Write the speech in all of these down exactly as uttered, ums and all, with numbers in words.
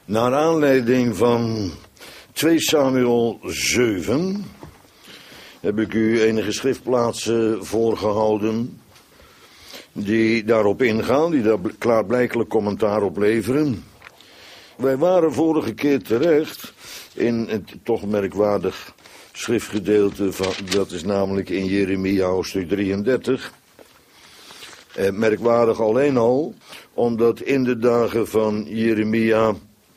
Naar aanleiding van twee Samuel zeven heb ik u enige schriftplaatsen voorgehouden die daarop ingaan, die daar klaarblijkelijk commentaar op leveren. Wij waren vorige keer terecht in het toch merkwaardig schriftgedeelte, van, dat is namelijk in Jeremia hoofdstuk drieëndertig. Eh, merkwaardig alleen al, omdat in de dagen van Jeremia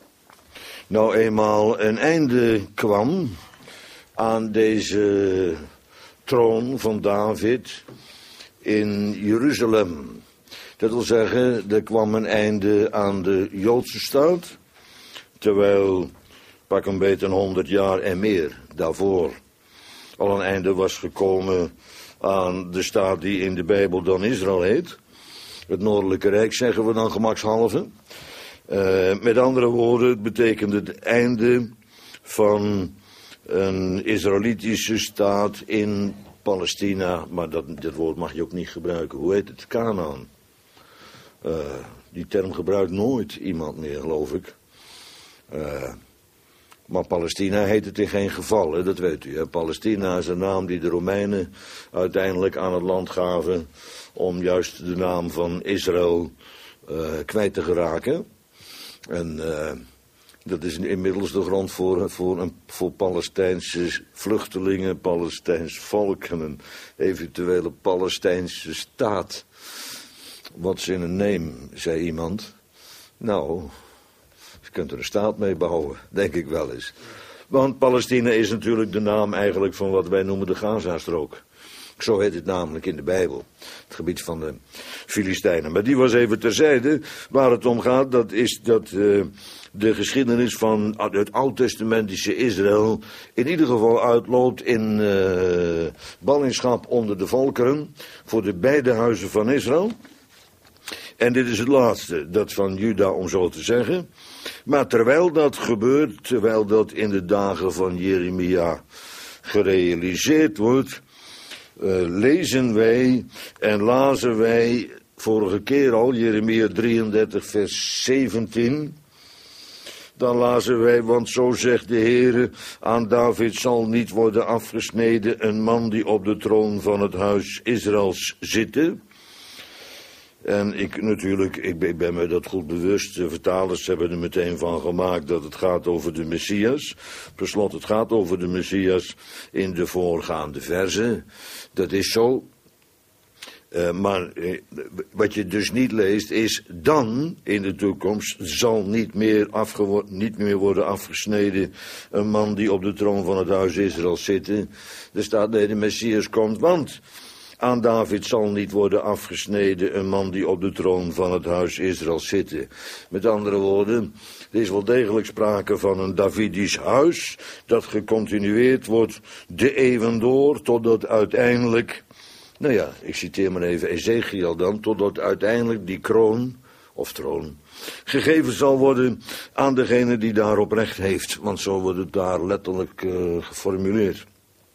nou eenmaal een einde kwam aan deze troon van David in Jeruzalem. Dat wil zeggen, er kwam een einde aan de Joodse staat, terwijl pak een beetje een honderd jaar en meer daarvoor al een einde was gekomen aan de staat die in de Bijbel dan Israël heet. Het Noordelijke Rijk zeggen we dan gemakshalve. Uh, met andere woorden, het betekende het einde van een Israëlitische staat in Palestina. Maar dat, dat woord mag je ook niet gebruiken. Hoe heet het? Kanaan. Uh, die term gebruikt nooit iemand meer, geloof ik. Uh, maar Palestina heet het in geen geval, hè? Dat weet u. Hè? Palestina is een naam die de Romeinen uiteindelijk aan het land gaven om juist de naam van Israël uh, kwijt te geraken. En uh, dat is inmiddels de grond voor, voor, een, voor Palestijnse vluchtelingen, Palestijns volk en een eventuele Palestijnse staat. What's in a name, zei iemand. Nou, je kunt er een staat mee bouwen, denk ik wel eens. Want Palestina is natuurlijk de naam eigenlijk van wat wij noemen de Gazastrook. Zo heet het namelijk in de Bijbel. Het gebied van de Filistijnen. Maar die was even terzijde. Waar het om gaat, dat is dat uh, de geschiedenis van het Oud-testamentische Israël in ieder geval uitloopt in uh, ballingschap onder de volkeren voor de beide huizen van Israël. En dit is het laatste, dat van Juda om zo te zeggen. Maar terwijl dat gebeurt, terwijl dat in de dagen van Jeremia gerealiseerd wordt, Uh, lezen wij en lazen wij vorige keer al, Jeremia drieëndertig vers zeventien. Dan lazen wij, want zo zegt de Heere, aan David zal niet worden afgesneden een man die op de troon van het huis Israëls zitten. En ik natuurlijk, ik ben, ik ben me dat goed bewust, de vertalers hebben er meteen van gemaakt dat het gaat over de Messias. Per slot, het gaat over de Messias in de voorgaande verzen. Dat is zo. Uh, maar uh, wat je dus niet leest is, dan in de toekomst zal niet meer, afgewo- niet meer worden afgesneden een man die op de troon van het huis Israël zitten. Er staat, nee, de Messias komt, want aan David zal niet worden afgesneden een man die op de troon van het huis Israël zitten. Met andere woorden, er is wel degelijk sprake van een Davidisch huis dat gecontinueerd wordt de eeuwen door, totdat uiteindelijk, nou ja, ik citeer maar even Ezekiel dan, totdat uiteindelijk die kroon, of troon, gegeven zal worden aan degene die daarop recht heeft. Want zo wordt het daar letterlijk uh, geformuleerd.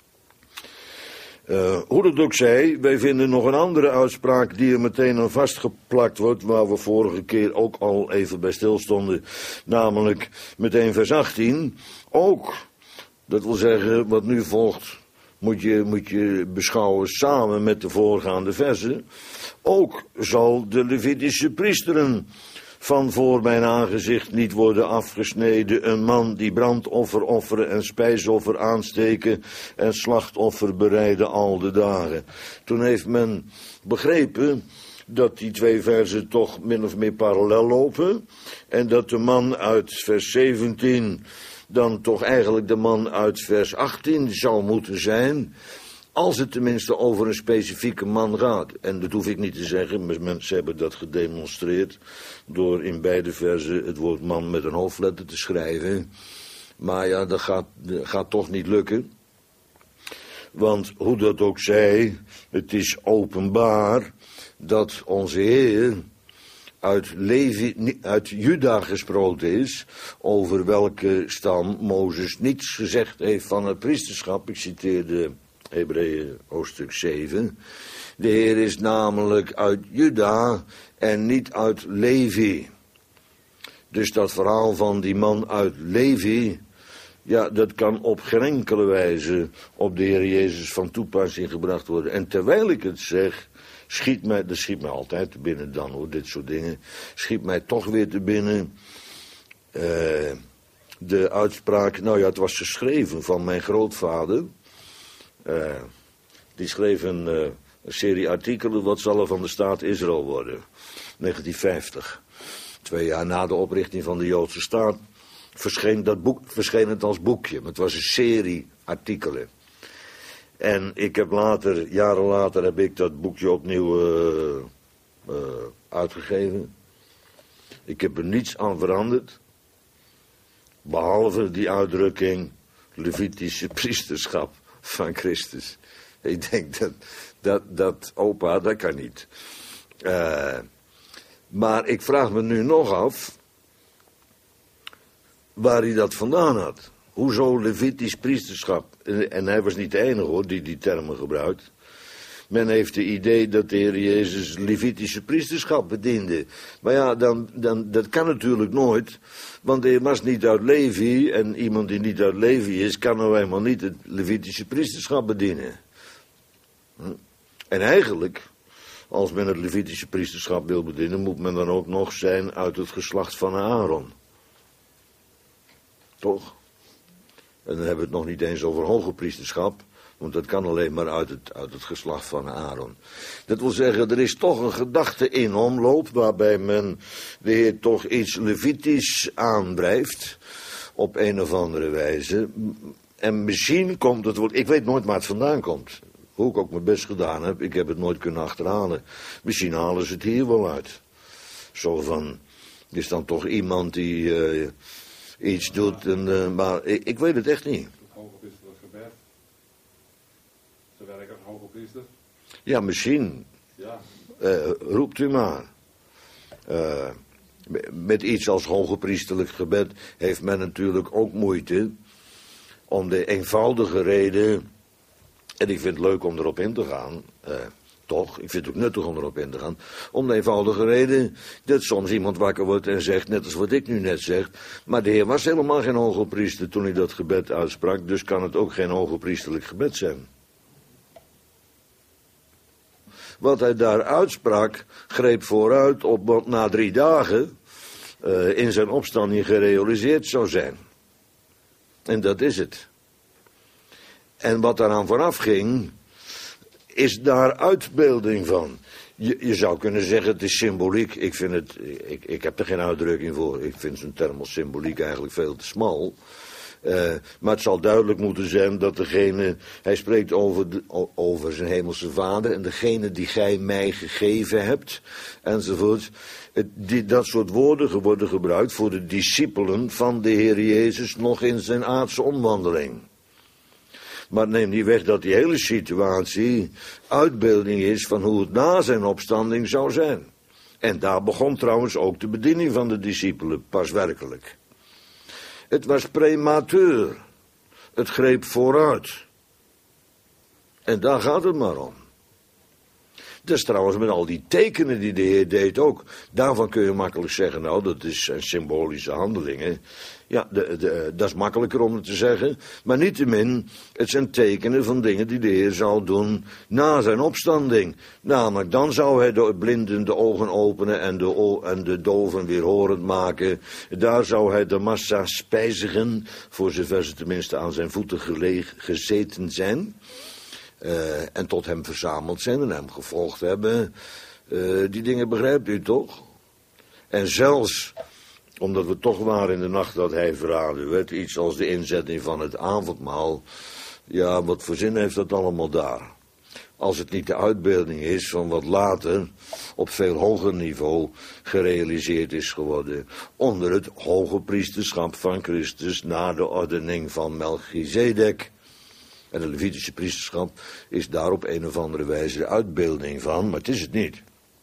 Uh, hoe dat ook zij, wij vinden nog een andere uitspraak die er meteen aan vastgeplakt wordt, waar we vorige keer ook al even bij stilstonden, namelijk meteen vers achttien. Ook, dat wil zeggen, wat nu volgt, moet je, moet je beschouwen samen met de voorgaande versen. Ook zal de Levitische priesteren van voor mijn aangezicht niet worden afgesneden een man die brandoffer offeren en spijsoffer aansteken en slachtoffer bereiden al de dagen. Toen heeft men begrepen dat die twee versen toch min of meer parallel lopen en dat de man uit vers zeventien dan toch eigenlijk de man uit vers achttien zou moeten zijn, als het tenminste over een specifieke man gaat. En dat hoef ik niet te zeggen, maar mensen hebben dat gedemonstreerd door in beide versen het woord man met een hoofdletter te schrijven. Maar ja, dat gaat, dat gaat toch niet lukken. Want hoe dat ook zij, het is openbaar dat onze Heer uit, Levi, uit Juda gesproken is, over welke stam Mozes niets gezegd heeft van het priesterschap. Ik citeerde Hebreeën hoofdstuk zeven. De Heer is namelijk uit Juda en niet uit Levi. Dus dat verhaal van die man uit Levi, ja, dat kan op geen enkele wijze op de Heer Jezus van toepassing gebracht worden. En terwijl ik het zeg, schiet mij, dat schiet mij altijd te binnen dan hoor, dit soort dingen, schiet mij toch weer te binnen uh, de uitspraak, nou ja, het was geschreven van mijn grootvader. Uh, die schreef een, uh, een serie artikelen, wat zal er van de staat Israël worden, negentien vijftig. Twee jaar na de oprichting van de Joodse staat verscheen, dat boek, verscheen het als boekje. Maar het was een serie artikelen. En ik heb later, jaren later, heb ik dat boekje opnieuw uh, uh, uitgegeven. Ik heb er niets aan veranderd. Behalve die uitdrukking Levitische priesterschap van Christus. Ik denk dat, dat, dat opa, dat kan niet. Uh, maar ik vraag me nu nog af waar hij dat vandaan had. Hoezo Levitisch priesterschap? En hij was niet de enige hoor die die termen gebruikt. Men heeft het idee dat de Heer Jezus Levitische priesterschap bediende. Maar ja, dan, dan, dat kan natuurlijk nooit. Want hij was niet uit Levi. En iemand die niet uit Levi is, kan nou eenmaal niet het Levitische priesterschap bedienen. En eigenlijk, als men het Levitische priesterschap wil bedienen, moet men dan ook nog zijn uit het geslacht van Aaron. Toch? En dan hebben we het nog niet eens over hoge priesterschap, want dat kan alleen maar uit het, uit het geslacht van Aaron. Dat wil zeggen, er is toch een gedachte in omloop, waarbij men de Heer toch iets Levitisch aandrijft, op een of andere wijze. En misschien komt het, ik weet nooit waar het vandaan komt. Hoe ik ook mijn best gedaan heb, ik heb het nooit kunnen achterhalen. Misschien halen ze het hier wel uit. Zo van, is dan toch iemand die uh, iets doet, en, uh, maar ik, ik weet het echt niet. Het hoge priesterlijk gebed. Ze werken als hoge priester. Ja, misschien. Ja. Uh, roept u maar. Uh, met iets als hoge priesterlijk gebed heeft men natuurlijk ook moeite. Om de eenvoudige reden. En ik vind het leuk om erop in te gaan, uh, toch, ik vind het ook nuttig om erop in te gaan, om de eenvoudige reden dat soms iemand wakker wordt en zegt, net als wat ik nu net zeg, maar de Heer was helemaal geen hoge priester toen hij dat gebed uitsprak, dus kan het ook geen hoge priesterlijk gebed zijn. Wat hij daar uitsprak, greep vooruit op wat na drie dagen uh, in zijn opstanding gerealiseerd zou zijn. En dat is het. En wat daaraan vooraf ging, is daar uitbeelding van. Je, je zou kunnen zeggen, het is symboliek. Ik vind het, ik, ik heb er geen uitdrukking voor. Ik vind zo'n term als symboliek eigenlijk veel te smal. Uh, maar het zal duidelijk moeten zijn dat degene, hij spreekt over, de, over zijn hemelse vader en degene die gij mij gegeven hebt, enzovoort. Het, die, dat soort woorden worden gebruikt voor de discipelen van de Heer Jezus nog in zijn aardse omwandeling. Maar neem niet weg dat die hele situatie uitbeelding is van hoe het na zijn opstanding zou zijn. En daar begon trouwens ook de bediening van de discipelen, pas werkelijk. Het was premateur. Het greep vooruit. En daar gaat het maar om. Dat is trouwens met al die tekenen die de Heer deed ook. Daarvan kun je makkelijk zeggen, nou, dat is symbolische handelingen. Ja, de, de, dat is makkelijker om het te zeggen. Maar niettemin, het zijn tekenen van dingen die de Heer zou doen na zijn opstanding. Namelijk, dan zou hij de blinden de ogen openen en de, en de doven weer horend maken. Daar zou hij de massa spijzigen, voor zover ze tenminste aan zijn voeten geleg, gezeten zijn. Uh, en tot hem verzameld zijn en hem gevolgd hebben. Uh, die dingen begrijpt u toch? En zelfs, omdat we toch waren in de nacht dat hij verraden werd, iets als de inzetting van het avondmaal. Ja, wat voor zin heeft dat allemaal daar? Als het niet de uitbeelding is van wat later op veel hoger niveau gerealiseerd is geworden. Onder het hoge priesterschap van Christus na de ordening van Melchizedek. En de Levitische priesterschap is daar op een of andere wijze de uitbeelding van, maar het is het niet.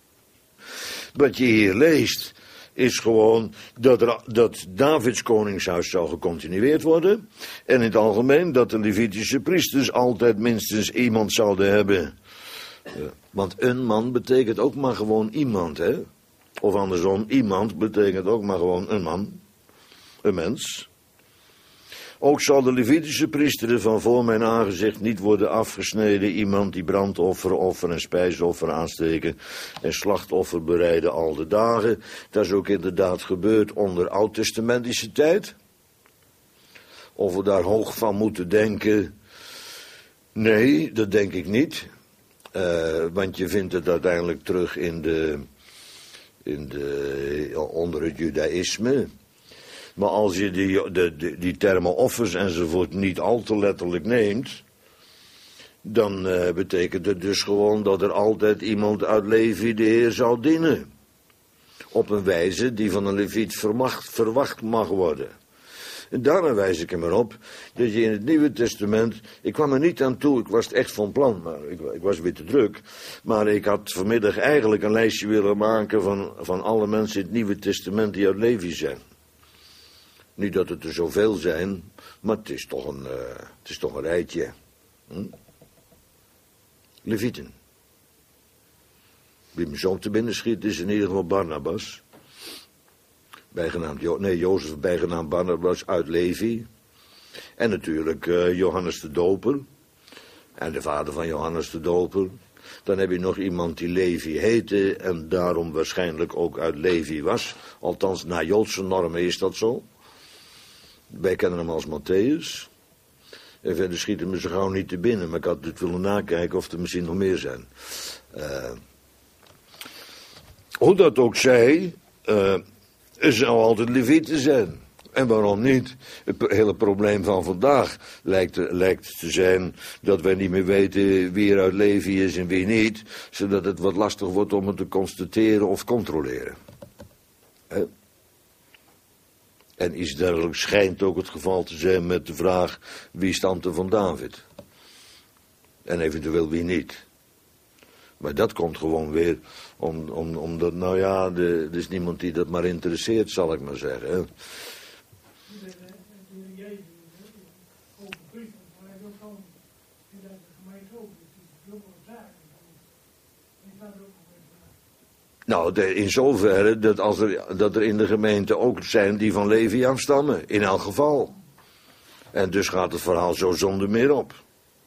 Wat je hier leest is gewoon dat, er, dat Davids koningshuis zou gecontinueerd worden. En in het algemeen dat de Levitische priesters altijd minstens iemand zouden hebben. Uh, want een man betekent ook maar gewoon iemand, hè. Of andersom, iemand betekent ook maar gewoon een man, een mens. Ook zal de Levitische priesteren van voor mijn aangezicht niet worden afgesneden. Iemand die brandoffer, offer en spijsoffer aansteken en slachtoffer bereiden al de dagen. Dat is ook inderdaad gebeurd onder oud-testamentische tijd. Of we daar hoog van moeten denken? Nee, dat denk ik niet. Uh, want je vindt het uiteindelijk terug in de, in de, onder het judaïsme. Maar als je die, de, de, die termen offers enzovoort niet al te letterlijk neemt, dan uh, betekent het dus gewoon dat er altijd iemand uit Levi de Heer zou dienen. Op een wijze die van een Leviet verwacht, verwacht mag worden. En daarna wijs ik er maar op dat je in het Nieuwe Testament, ik kwam er niet aan toe, ik was het echt van plan, maar ik, ik was weer te druk. Maar ik had vanmiddag eigenlijk een lijstje willen maken van, van alle mensen in het Nieuwe Testament die uit Levi zijn. Niet dat het er zoveel zijn, maar het is toch een, uh, het is toch een rijtje. Hm? Levieten. Wie me zo te binnen schiet is in ieder geval Barnabas. Bijgenaamd, jo- nee, Jozef bijgenaamd Barnabas uit Levi. En natuurlijk uh, Johannes de Doper. En de vader van Johannes de Doper. Dan heb je nog iemand die Levi heette en daarom waarschijnlijk ook uit Levi was. Althans, naar Joodse normen is dat zo. Wij kennen hem als Matthäus. En verder schieten me zo gauw niet te binnen. Maar ik had het willen nakijken of er misschien nog meer zijn. Uh, hoe dat ook zij, uh, er zou altijd Levieten zijn. En waarom niet? Het hele probleem van vandaag lijkt, lijkt te zijn dat wij niet meer weten wie er uit Levi is en wie niet. Zodat het wat lastig wordt om het te constateren of controleren. Uh. En iets dergelijks schijnt ook het geval te zijn met de vraag wie stamt er van David. En eventueel wie niet. Maar dat komt gewoon weer om, om, omdat, nou ja, de, er is niemand die dat maar interesseert, zal ik maar zeggen. Hè. Nou, de, in zoverre dat, als er, dat er in de gemeente ook zijn die van Levi afstammen. In elk geval. En dus gaat het verhaal zo zonder meer op.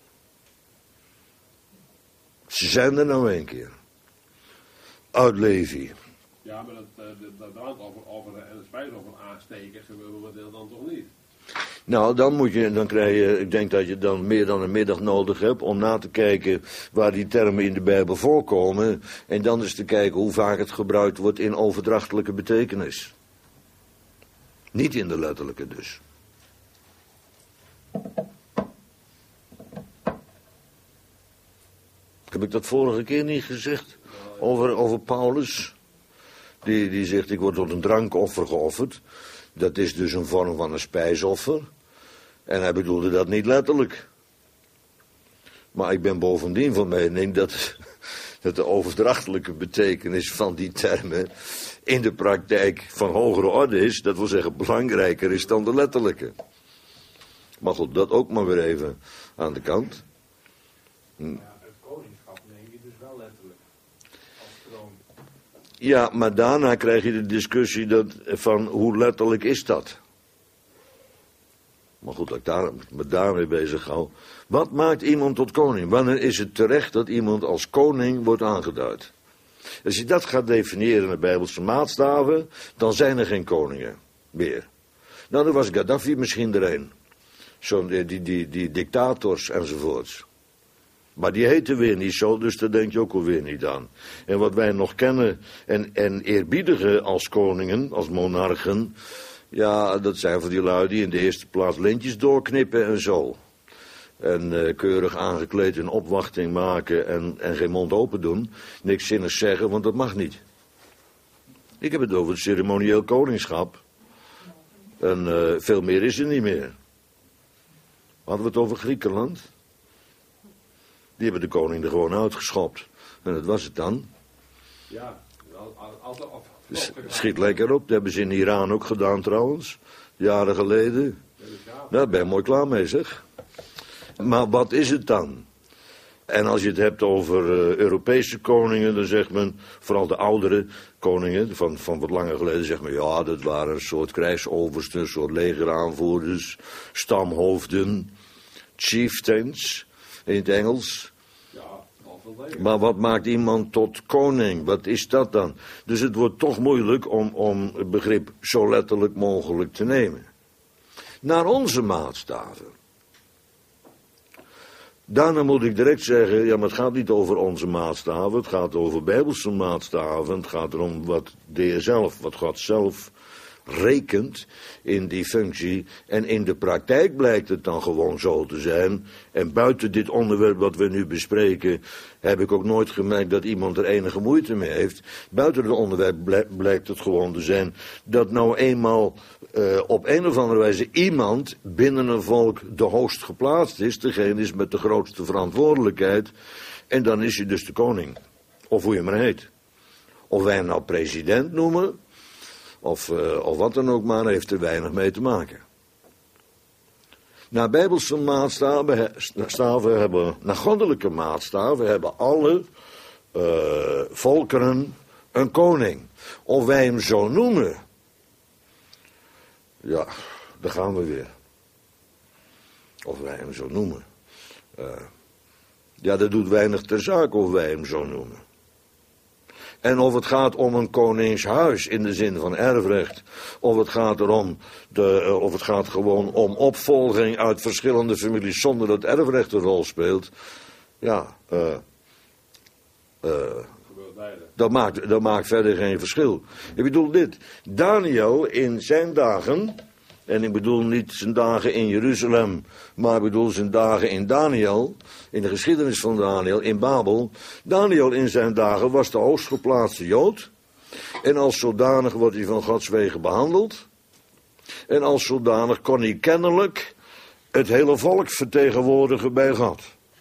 Ze zijn er nou een keer. Uit Levi. Ja, maar dat, dat, dat over, over de spijsoffer aansteken gebeuren we dan toch niet? Nou, dan moet je, dan krijg je, ik denk dat je dan meer dan een middag nodig hebt om na te kijken waar die termen in de Bijbel voorkomen. En dan eens te kijken hoe vaak het gebruikt wordt in overdrachtelijke betekenis. Niet in de letterlijke dus. Heb ik dat vorige keer niet gezegd? Over, over Paulus. Die, die zegt, ik word tot een drankoffer geofferd. Dat is dus een vorm van een spijsoffer. En hij bedoelde dat niet letterlijk. Maar ik ben bovendien van mening dat, dat de overdrachtelijke betekenis van die termen in de praktijk van hogere orde is. Dat wil zeggen belangrijker is dan de letterlijke. Maar goed, dat ook maar weer even aan de kant. Hm. Ja, het koningschap neem je dus wel letterlijk. Als kroon. Ja, maar daarna krijg je de discussie dat, van hoe letterlijk is dat? Maar goed, dat ik daar, me daarmee bezig hou. Wat maakt iemand tot koning? Wanneer is het terecht dat iemand als koning wordt aangeduid? Als je dat gaat definiëren in de Bijbelse maatstaven, dan zijn er geen koningen meer. Nou, dan was Gaddafi misschien er een. Zo'n die, die, die, die dictators enzovoorts. Maar die heten weer niet zo, dus daar denk je ook alweer niet aan. En wat wij nog kennen en, en eerbiedigen als koningen, als monarchen, ja, dat zijn van die lui die in de eerste plaats lintjes doorknippen en zo. En uh, keurig aangekleed in opwachting maken en, en geen mond open doen. Niks zinnigs zeggen, want dat mag niet. Ik heb het over het ceremonieel koningschap. En uh, veel meer is er niet meer. Hadden we het over Griekenland? Die hebben de koning er gewoon uitgeschopt. En dat was het dan. Ja, altijd op. Schiet lekker op. Dat hebben ze in Iran ook gedaan trouwens. Jaren geleden. Nou, daar ben je mooi klaar mee zeg. Maar wat is het dan? En als je het hebt over uh, Europese koningen, dan zegt men, vooral de oudere koningen van, van wat langer geleden, zegt men, ja, dat waren een soort krijgsoversten, een soort legeraanvoerders, stamhoofden, chieftains in het Engels. Maar wat maakt iemand tot koning? Wat is dat dan? Dus het wordt toch moeilijk om, om het begrip zo letterlijk mogelijk te nemen. Naar onze maatstaven. Daarna moet ik direct zeggen, ja, maar het gaat niet over onze maatstaven, het gaat over Bijbelse maatstaven, het gaat erom wat de Heer zelf, wat God zelf rekent in die functie. En in de praktijk blijkt het dan gewoon zo te zijn. En buiten dit onderwerp wat we nu bespreken, heb ik ook nooit gemerkt dat iemand er enige moeite mee heeft. Buiten het onderwerp blijkt het gewoon te zijn dat nou eenmaal uh, op een of andere wijze iemand binnen een volk de hoogst geplaatst is. Degene is met de grootste verantwoordelijkheid. En dan is hij dus de koning. Of hoe je maar heet. Of wij hem nou president noemen, Of, uh, of wat dan ook maar, heeft er weinig mee te maken. Naar Bijbelse maatstaven, staven hebben, naar goddelijke maatstaven hebben alle uh, volkeren een koning. Of wij hem zo noemen. Ja, daar gaan we weer. Of wij hem zo noemen. Uh, ja, dat doet weinig ter zake of wij hem zo noemen. En of het gaat om een koningshuis in de zin van erfrecht, of het gaat erom, de, uh, of het gaat gewoon om opvolging uit verschillende families zonder dat erfrecht een rol speelt. Ja, uh, uh, dat, maakt, dat maakt verder geen verschil. Ik bedoel dit, Daniel in zijn dagen, en ik bedoel niet zijn dagen in Jeruzalem, maar ik bedoel zijn dagen in Daniel, in de geschiedenis van Daniel, in Babel. Daniel in zijn dagen was de hoogstgeplaatste Jood. En als zodanig wordt hij van Gods wegen behandeld. En als zodanig kon hij kennelijk het hele volk vertegenwoordigen bij God.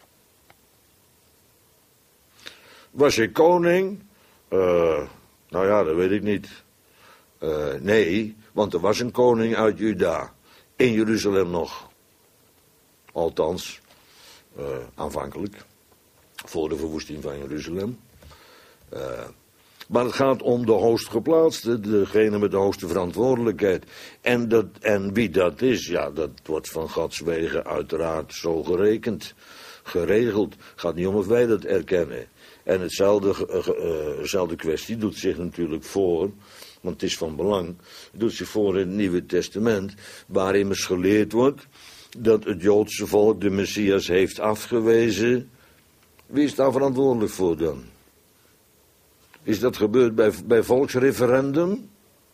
Was hij koning? Uh, nou ja, dat weet ik niet. Uh, nee, want er was een koning uit Juda. In Jeruzalem nog. Althans, uh, aanvankelijk. Voor de verwoesting van Jeruzalem. Uh, maar het gaat om de hoogstgeplaatste, degene met de hoogste verantwoordelijkheid. En, dat, en wie dat is, ja, dat wordt van Gods wegen uiteraard zo gerekend, geregeld. Het gaat niet om of wij dat erkennen. En hetzelfde, uh, hetzelfde kwestie doet zich natuurlijk voor, want het is van belang, het doet zich voor in het Nieuwe Testament, waar immers geleerd wordt dat het Joodse volk de Messias heeft afgewezen. Wie is daar verantwoordelijk voor dan? Is dat gebeurd bij, bij volksreferendum?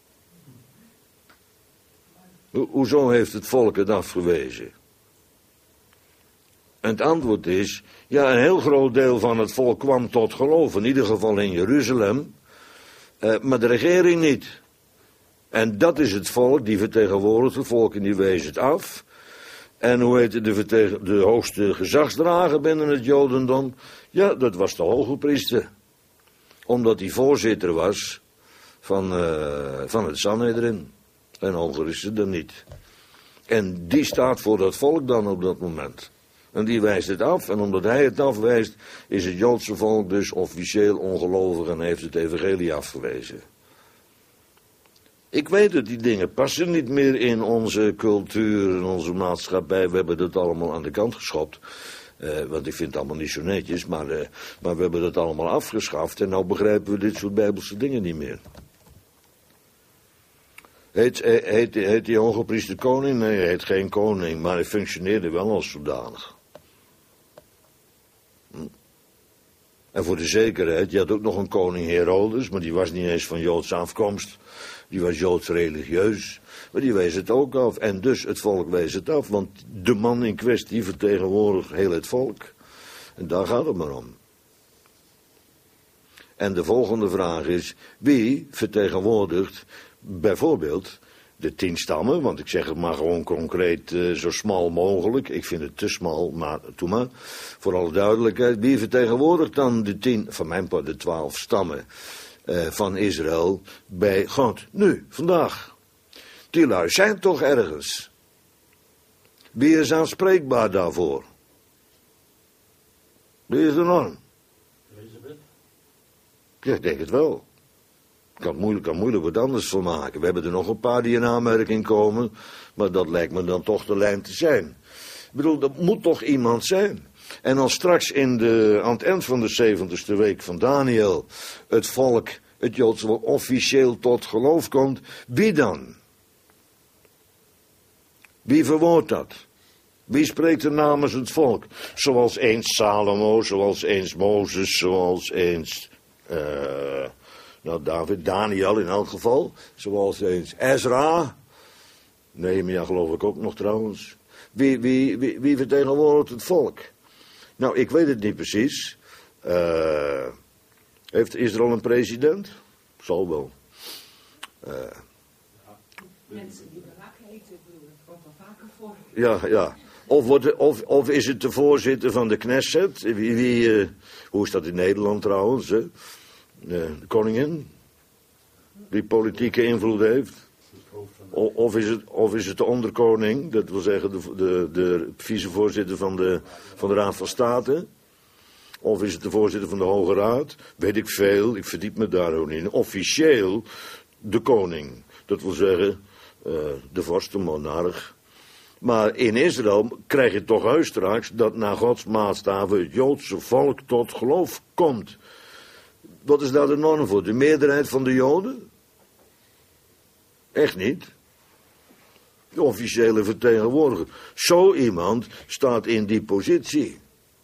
Ho, hoezo heeft het volk het afgewezen? En het antwoord is, ja, een heel groot deel van het volk kwam tot geloof, in ieder geval in Jeruzalem, uh, maar de regering niet. En dat is het volk, die vertegenwoordigt het volk en die wees het af. En hoe heette de, vertegen, de hoogste gezagsdrager binnen het Jodendom? Ja, dat was de hoge priester. Omdat hij voorzitter was van, uh, van het Sanhedrin. En hoger is het dan niet. En die staat voor dat volk dan op dat moment. En die wijst het af. En omdat hij het afwijst, is het Joodse volk dus officieel ongelovig en heeft het evangelie afgewezen. Ik weet dat die dingen passen niet meer in onze cultuur, in onze maatschappij. We hebben dat allemaal aan de kant geschopt. Uh, want ik vind het allemaal niet zo netjes, maar, uh, maar we hebben dat allemaal afgeschaft. En nou begrijpen we dit soort bijbelse dingen niet meer. Heet, heet, heet die hoge priester koning? Nee, hij heet geen koning, maar hij functioneerde wel als zodanig. Hm. En voor de zekerheid, je had ook nog een koning Herodes, maar die was niet eens van Joodse afkomst. Die was Joods religieus, maar die wees het ook af. En dus het volk wees het af, want de man in kwestie vertegenwoordigt heel het volk. En daar gaat het maar om. En de volgende vraag is, wie vertegenwoordigt bijvoorbeeld de tien stammen, want ik zeg het maar gewoon concreet uh, zo smal mogelijk. Ik vind het te smal, maar doe maar. Voor alle duidelijkheid, wie vertegenwoordigt dan de tien, van mijn part de twaalf stammen uh, van Israël bij God? Nu, vandaag. Die lui zijn toch ergens. Wie is aanspreekbaar daarvoor? Die is de norm. Elisabeth? Ja, ik denk het wel. Ik kan moeilijk, kan moeilijk wat anders van maken. We hebben er nog een paar die in aanmerking komen, maar dat lijkt me dan toch de lijn te zijn. Ik bedoel, dat moet toch iemand zijn. En als straks in de, aan het eind van de zeventigste week van Daniel het volk, het Joodse volk, officieel tot geloof komt, wie dan? Wie verwoordt dat? Wie spreekt er namens het volk? Zoals eens Salomo, zoals eens Mozes, zoals eens uh, nou David, Daniel in elk geval, zoals eens Ezra, Nehemia geloof ik ook nog trouwens. Wie, wie, wie, wie vertegenwoordigt het volk? Nou, ik weet het niet precies. Uh, heeft Israël een president? Zal wel. Uh, Mensen die Barak heten, bedoel, dat komt al vaker voor. Ja, ja. Of, wordt, of, of is het de voorzitter van de Knesset? Wie, wie, uh, hoe is dat in Nederland trouwens? Hè? Uh, de koningin? Die politieke invloed heeft? O, of, is het, of is het de onderkoning? Dat wil zeggen de, de, de vicevoorzitter van de, van de Raad van State? Of is het de voorzitter van de Hoge Raad? Weet ik veel, ik verdiep me daar ook in. Officieel de koning. Dat wil zeggen uh, de vorst, de monarch. Maar in Israël krijg je toch heus straks dat naar Gods maatstaven het Joodse volk tot geloof komt. Wat is daar de norm voor? De meerderheid van de Joden? Echt niet. De officiële vertegenwoordiger. Zo iemand staat in die positie.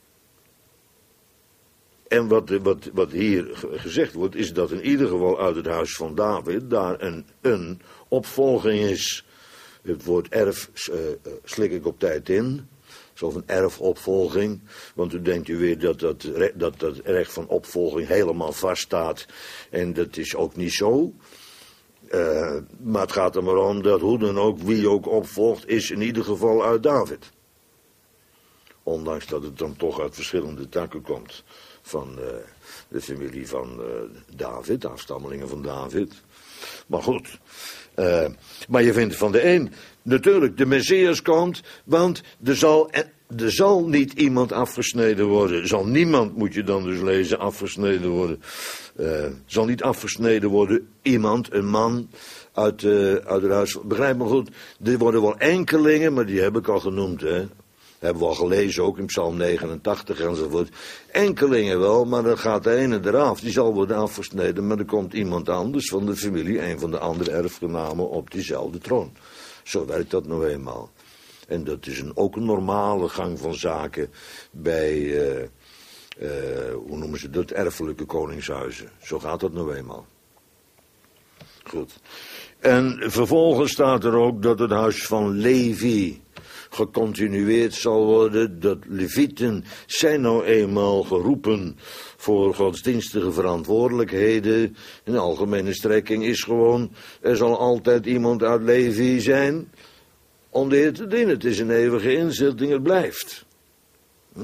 En wat, wat, wat hier gezegd wordt, is dat in ieder geval uit het huis van David daar een, een opvolging is. Het woord erf uh, slik ik op tijd in. Zo van erfopvolging. Want u denkt u weer dat dat, dat dat recht van opvolging helemaal vaststaat. En dat is ook niet zo. Uh, maar het gaat er maar om dat hoe dan ook, wie ook opvolgt, is in ieder geval uit David. Ondanks dat het dan toch uit verschillende takken komt. Van uh, de familie van uh, David, de afstammelingen van David. Maar goed. Uh, maar je vindt van de een, natuurlijk, de Messias komt, want er zal, er zal niet iemand afgesneden worden. Er zal niemand, moet je dan dus lezen, afgesneden worden. Uh, er zal niet afgesneden worden iemand, een man uit, uh, uit het huis. Begrijp me goed, er worden wel enkelingen, maar die heb ik al genoemd, hè. Hebben we al gelezen, ook in Psalm negenentachtig enzovoort. Enkelingen wel, maar dan gaat de ene eraf. Die zal worden afgesneden, maar er komt iemand anders van de familie, een van de andere erfgenamen, op diezelfde troon. Zo werkt dat nou eenmaal. En dat is een, ook een normale gang van zaken bij, uh, uh, hoe noemen ze dat, erfelijke koningshuizen. Zo gaat dat nou eenmaal. Goed. En vervolgens staat er ook dat het huis van Levi gecontinueerd zal worden, dat Levieten zijn nou eenmaal geroepen voor godsdienstige verantwoordelijkheden. In de algemene strekking is gewoon, er zal altijd iemand uit Levi zijn om de Heer te dienen. Het is een eeuwige inzetting, het blijft. Hm?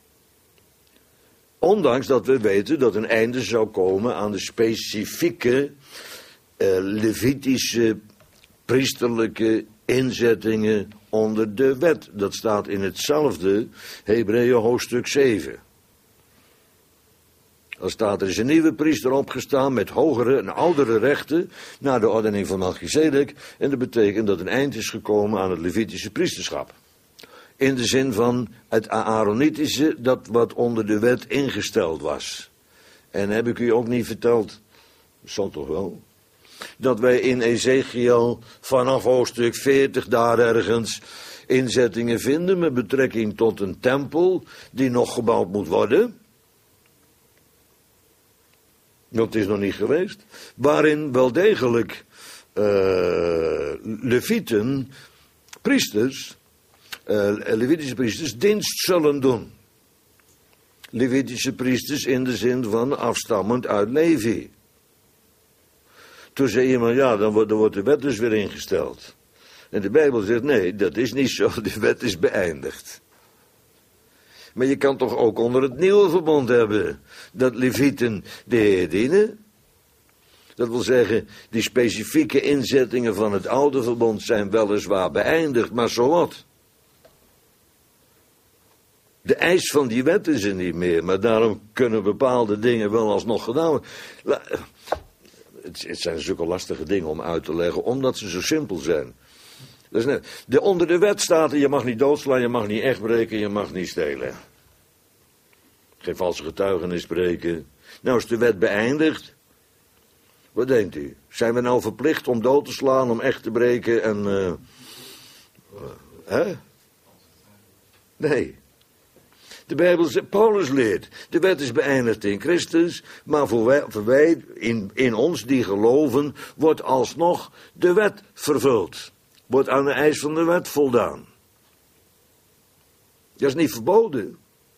Ondanks dat we weten dat een einde zou komen aan de specifieke uh, Levitische priesterlijke inzettingen onder de wet. Dat staat in hetzelfde Hebreeën hoofdstuk zeven. Dan staat er is een nieuwe priester opgestaan met hogere en oudere rechten naar de ordening van Melchizedek. En dat betekent dat een eind is gekomen aan het Levitische priesterschap. In de zin van het Aaronitische, dat wat onder de wet ingesteld was. En heb ik u ook niet verteld, zal toch wel, dat wij in Ezekiel vanaf hoofdstuk veertig daar ergens inzettingen vinden met betrekking tot een tempel die nog gebouwd moet worden. Dat is nog niet geweest. Waarin wel degelijk uh, Levieten, priesters, uh, Levitische priesters dienst zullen doen. Levitische priesters in de zin van afstammend uit Levi. Toen zei iemand, ja, dan wordt, dan wordt de wet dus weer ingesteld. En de Bijbel zegt, nee, dat is niet zo, de wet is beëindigd. Maar je kan toch ook onder het nieuwe verbond hebben, dat Levieten de Heer dienen? Dat wil zeggen, die specifieke inzettingen van het oude verbond zijn weliswaar beëindigd, maar zo wat. De eis van die wet is er niet meer, maar daarom kunnen bepaalde dingen wel alsnog gedaan worden. La- Het, het zijn zulke lastige dingen om uit te leggen, omdat ze zo simpel zijn. Dat is net, de, onder de wet staat er, je mag niet doodslaan, je mag niet echt breken, je mag niet stelen. Geen valse getuigenis spreken. Nou is de wet beëindigd. Wat denkt u? Zijn we nou verplicht om dood te slaan, om echt te breken en... Uh, uh, hè? Nee. De Bijbel zegt, Paulus leert, de wet is beëindigd in Christus, maar voor wij, voor wij in, in ons die geloven, wordt alsnog de wet vervuld. Wordt aan de eis van de wet voldaan. Dat is niet verboden.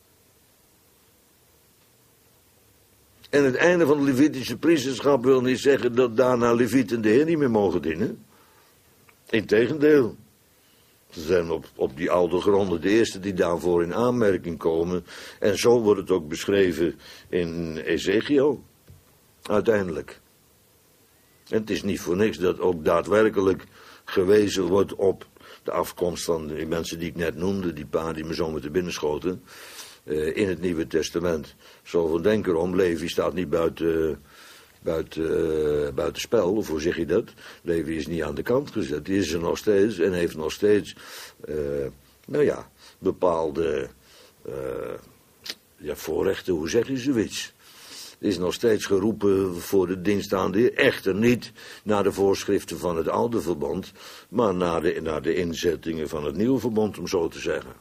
En het einde van het Levitische priesterschap wil niet zeggen dat daarna Levieten de Heer niet meer mogen dienen. Integendeel. Ze zijn op, op die oude gronden de eerste die daarvoor in aanmerking komen. En zo wordt het ook beschreven in Ezekiel. Uiteindelijk. En het is niet voor niks dat ook daadwerkelijk gewezen wordt op de afkomst van die mensen die ik net noemde. Die paar die me zo met de binnenschoten. Uh, in het Nieuwe Testament. Zo van denk erom, Levi staat niet buiten, buiten, uh, buiten spel, of hoe zeg je dat? Levi is niet aan de kant gezet, die is er nog steeds en heeft nog steeds, uh, nou ja, bepaalde uh, ja, voorrechten, hoe zeg je zoiets? Is nog steeds geroepen voor de dienst aan de Heer. Echter niet naar de voorschriften van het oude verbond, maar naar de, naar de inzettingen van het nieuwe verbond, om zo te zeggen.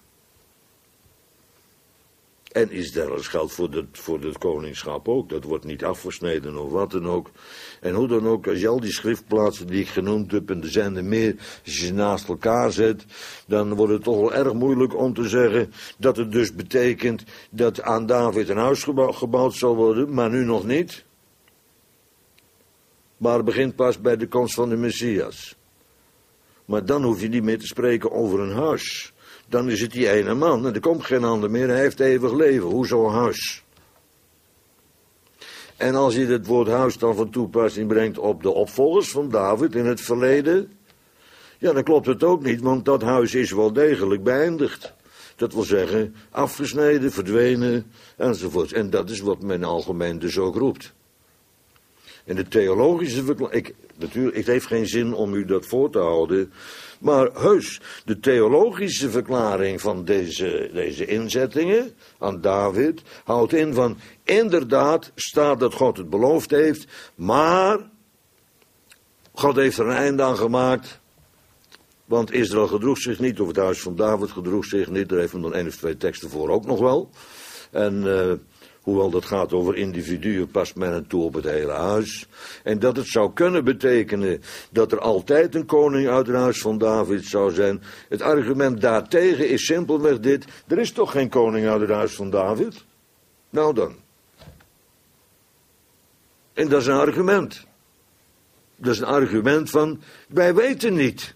En Israël geldt voor het, voor het koningschap ook. Dat wordt niet afgesneden of wat dan ook. En hoe dan ook, als je al die schriftplaatsen die ik genoemd heb, en er zijn er meer, als je ze naast elkaar zet, dan wordt het toch wel erg moeilijk om te zeggen dat het dus betekent dat aan David een huis gebouw, gebouwd zal worden, maar nu nog niet. Maar het begint pas bij de komst van de Messias. Maar dan hoef je niet meer te spreken over een huis. Dan is het die ene man en er komt geen ander meer. Hij heeft eeuwig leven. Hoezo een huis? En als je het woord huis dan van toepassing brengt op de opvolgers van David in het verleden. Ja, dan klopt het ook niet, want dat huis is wel degelijk beëindigd. Dat wil zeggen, afgesneden, verdwenen, enzovoort. En dat is wat men algemeen dus ook roept. En de theologische verklaring, natuurlijk, het heeft geen zin om u dat voor te houden, maar heus, de theologische verklaring van deze, deze inzettingen aan David houdt in van, inderdaad staat dat God het beloofd heeft, maar God heeft er een einde aan gemaakt, want Israël gedroeg zich niet, of het huis van David gedroeg zich niet, daar heeft men dan één of twee teksten voor ook nog wel. En uh, hoewel dat gaat over individuen, past men het toe op het hele huis. En dat het zou kunnen betekenen dat er altijd een koning uit het huis van David zou zijn. Het argument daartegen is simpelweg dit. Er is toch geen koning uit het huis van David? Nou dan. En dat is een argument. Dat is een argument van, wij weten niet.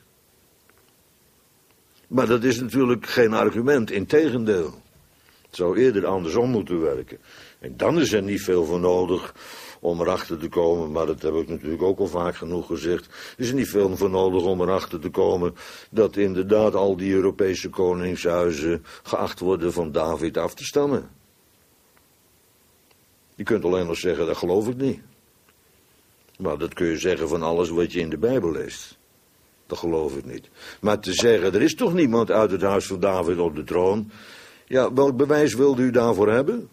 Maar dat is natuurlijk geen argument, integendeel. Het zou eerder andersom moeten werken. En dan is er niet veel voor nodig om erachter te komen, maar dat heb ik natuurlijk ook al vaak genoeg gezegd. Er is niet veel voor nodig om erachter te komen dat inderdaad al die Europese koningshuizen geacht worden van David af te stammen. Je kunt alleen nog zeggen, dat geloof ik niet. Maar dat kun je zeggen van alles wat je in de Bijbel leest. Dat geloof ik niet. Maar te zeggen, er is toch niemand uit het huis van David op de troon. Ja, welk bewijs wilde u daarvoor hebben?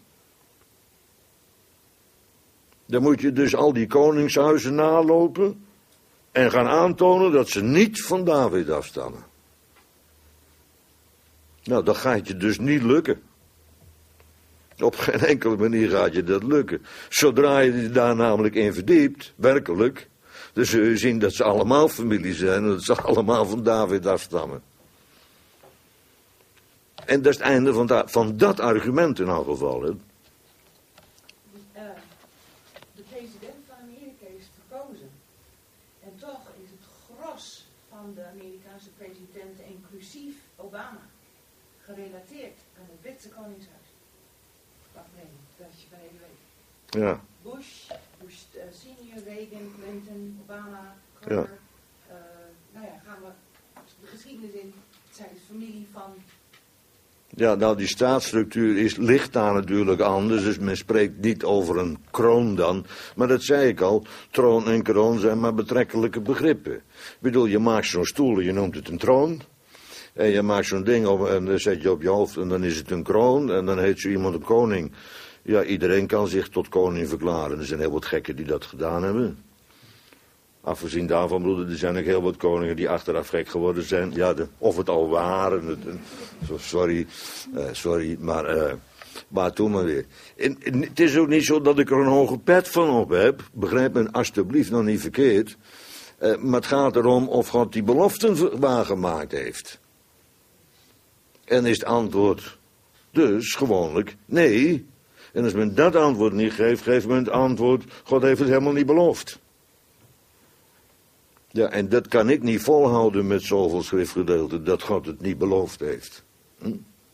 Dan moet je dus al die koningshuizen nalopen en gaan aantonen dat ze niet van David afstammen. Nou, dat gaat je dus niet lukken. Op geen enkele manier gaat je dat lukken. Zodra je je daar namelijk in verdiept, werkelijk, dan zul je zien dat ze allemaal familie zijn en dat ze allemaal van David afstammen. En dat is het einde van, da- van dat argument in elk geval. Hè. Uh, de president van Amerika is verkozen. En toch is het gros van de Amerikaanse presidenten, inclusief Obama, gerelateerd aan het Britse Koningshuis. Wacht even, dat je bij je weet. Ja. Bush, Bush uh, senior, Reagan, Clinton, Obama, Carter. Ja. Uh, nou ja, gaan we de geschiedenis in. Het zijn de familie van Ja, nou die staatsstructuur is, ligt daar natuurlijk anders, dus men spreekt niet over een kroon dan. Maar dat zei ik al, troon en kroon zijn maar betrekkelijke begrippen. Ik bedoel, je maakt zo'n stoel en je noemt het een troon. En je maakt zo'n ding op en dan zet je op je hoofd en dan is het een kroon. En dan heet zo iemand een koning. Ja, iedereen kan zich tot koning verklaren. Er zijn heel wat gekken die dat gedaan hebben. Afgezien daarvan, broeder, er zijn ook heel wat koningen die achteraf gek geworden zijn. Ja, de, of het al waren. Het, sorry, uh, sorry, maar, uh, maar toen maar weer. En, en, het is ook niet zo dat ik er een hoge pet van op heb. Begrijp me alsjeblieft nog niet verkeerd. Uh, maar het gaat erom of God die beloften waargemaakt heeft. En is het antwoord dus gewoonlijk nee. En als men dat antwoord niet geeft, geeft men het antwoord, God heeft het helemaal niet beloofd. Ja, en dat kan ik niet volhouden met zoveel schriftgedeelten, dat God het niet beloofd heeft. Hm?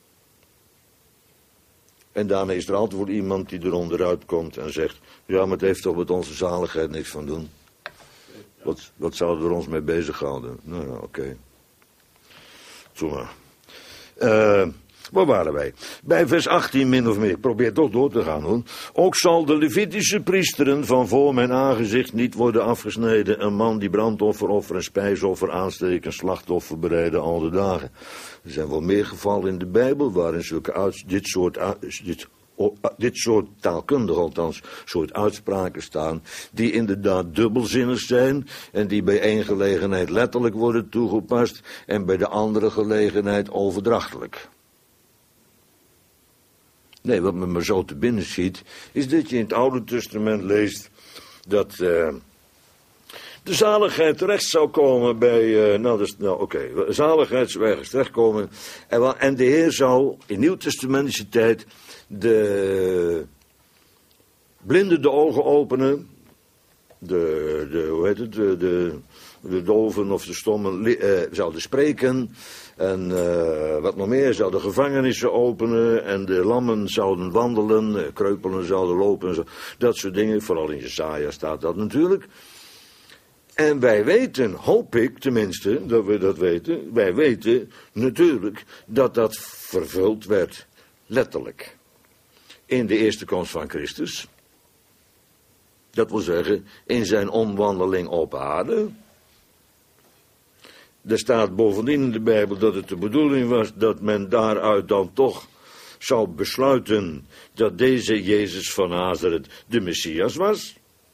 En daarmee is er altijd wel iemand die er onderuit komt en zegt, ja, maar het heeft toch met onze zaligheid niks van doen. Wat, wat zouden we er ons mee bezighouden? Nou ja, oké. Okay. Zo maar. Uh, waar waren wij? Bij vers achttien min of meer. Ik probeer toch door te gaan hoor. Ook zal de Levitische priesteren van voor mijn aangezicht niet worden afgesneden. Een man die brandoffer, offer en spijsoffer aansteken, slachtoffer bereiden al de dagen. Er zijn wel meer gevallen in de Bijbel waarin zulke uit, dit soort dit, dit soort taalkundig althans, soort uitspraken staan, die inderdaad dubbelzinnig zijn en die bij één gelegenheid letterlijk worden toegepast en bij de andere gelegenheid overdrachtelijk. Nee, wat me maar zo te binnen schiet, is dat je in het Oude Testament leest dat uh, de zaligheid terecht zou komen bij, uh, nou, dus, nou oké, okay, zaligheid zou ergens terechtkomen en, en de Heer zou in Nieuw-testamentische tijd de blinden de ogen openen, de, de hoe heet het, de, de, de doven of de stommen uh, zouden spreken en uh, wat nog meer, zouden gevangenissen openen en de lammen zouden wandelen, kreupelen zouden lopen en zo, dat soort dingen, vooral in Jesaja staat dat natuurlijk. En wij weten, hoop ik tenminste, dat we dat weten, wij weten natuurlijk dat dat vervuld werd, letterlijk. In de eerste komst van Christus. Dat wil zeggen, in zijn omwandeling op aarde. Er staat bovendien in de Bijbel dat het de bedoeling was dat men daaruit dan toch zou besluiten dat deze Jezus van Nazareth de Messias was.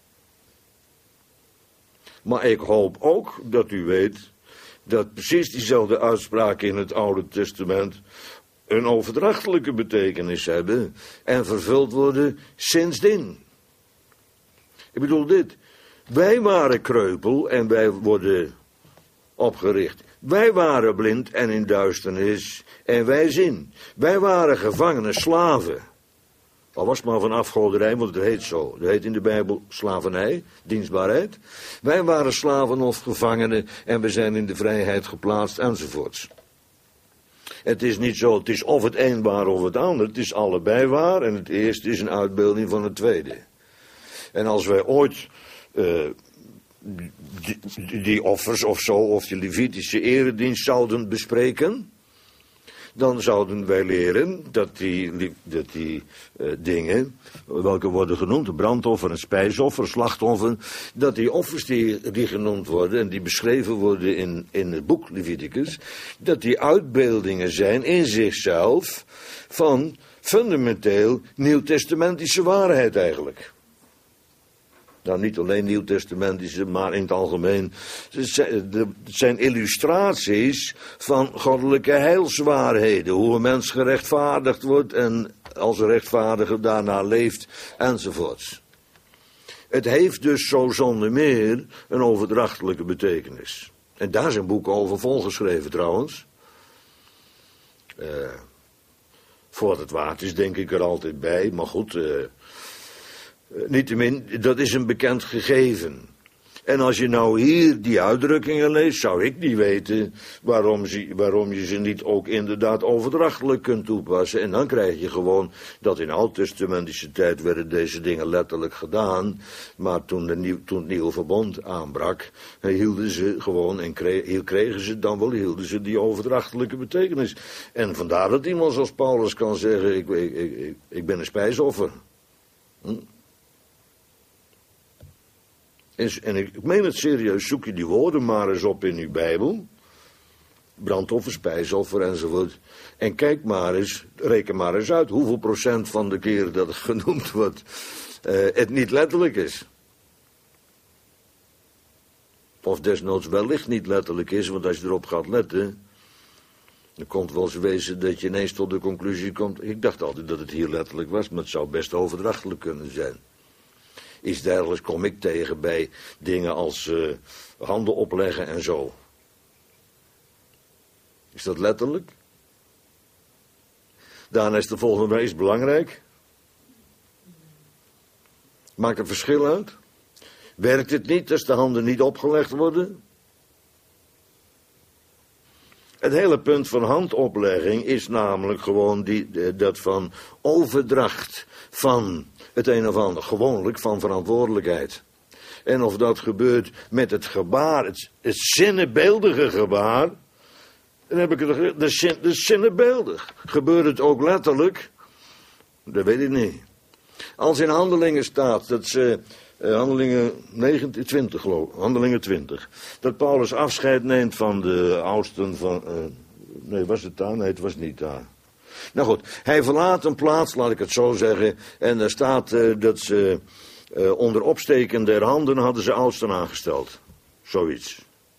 Maar ik hoop ook dat u weet dat precies diezelfde uitspraken in het Oude Testament een overdrachtelijke betekenis hebben en vervuld worden sindsdien. Ik bedoel dit, wij waren kreupel en wij worden opgericht. Wij waren blind en in duisternis en wij zien. Wij waren gevangenen, slaven. Al was het maar van afgoderij, want het heet zo. Dat heet in de Bijbel slavernij, dienstbaarheid. Wij waren slaven of gevangenen en we zijn in de vrijheid geplaatst enzovoorts. Het is niet zo, het is of het een waar of het ander. Het is allebei waar en het eerste is een uitbeelding van het tweede. En als wij ooit uh, die, die offers of zo, of die Levitische eredienst zouden bespreken, dan zouden wij leren dat die, dat die uh, dingen, welke worden genoemd, een brandoffer, een spijsoffer, een slachtoffer, dat die offers die, die genoemd worden en die beschreven worden in, in het boek Leviticus, dat die uitbeeldingen zijn in zichzelf van fundamenteel nieuwtestamentische waarheid eigenlijk. Nou, niet alleen nieuwtestamentische, maar in het algemeen. Het zijn illustraties van goddelijke heilswaarheden. Hoe een mens gerechtvaardigd wordt en als een rechtvaardige daarna leeft, enzovoorts. Het heeft dus zo zonder meer een overdrachtelijke betekenis. En daar zijn boeken over volgeschreven trouwens. Uh, voor wat het waard is, denk ik er altijd bij, maar goed. Uh, Uh, niettemin, dat is een bekend gegeven. En als je nou hier die uitdrukkingen leest, zou ik niet weten waarom, ze, waarom je ze niet ook inderdaad overdrachtelijk kunt toepassen. En dan krijg je gewoon dat in oud-testamentische tijd werden deze dingen letterlijk gedaan. Maar toen, de nieuw, toen het nieuwe verbond aanbrak, hielden ze gewoon, en kreeg, kregen ze dan wel, hielden ze die overdrachtelijke betekenis. En vandaar dat iemand zoals Paulus kan zeggen, ik, ik, ik, ik ben een spijsoffer. Hm? En ik meen het serieus, zoek je die woorden maar eens op in uw Bijbel. Brandoffer, spijsoffer enzovoort. En kijk maar eens, reken maar eens uit hoeveel procent van de keren dat het genoemd wordt, uh, het niet letterlijk is. Of desnoods wellicht niet letterlijk is, want als je erop gaat letten, dan komt wel eens wezen dat je ineens tot de conclusie komt. Ik dacht altijd dat het hier letterlijk was, maar het zou best overdrachtelijk kunnen zijn. Iets dergelijks kom ik tegen bij dingen als uh, handen opleggen en zo. Is dat letterlijk? Daarna is de volgende is belangrijk. Maakt een verschil uit? Werkt het niet als de handen niet opgelegd worden? Het hele punt van handoplegging is namelijk gewoon die, dat van overdracht van het een of ander, gewoonlijk van verantwoordelijkheid. En of dat gebeurt met het gebaar, het, het zinnebeeldige gebaar, dan heb ik het, de, zin, de zinnebeeldig. Gebeurt het ook letterlijk? Dat weet ik niet. Als in Handelingen staat, dat ze, uh, Handelingen negentien, twintig geloof ik, Handelingen twintig, dat Paulus afscheid neemt van de oudsten van, uh, nee was het daar? Nee het was niet daar. Nou goed, hij verlaat een plaats, laat ik het zo zeggen, en daar staat uh, dat ze uh, onder opsteken der handen hadden ze oudsten aangesteld. Zoiets.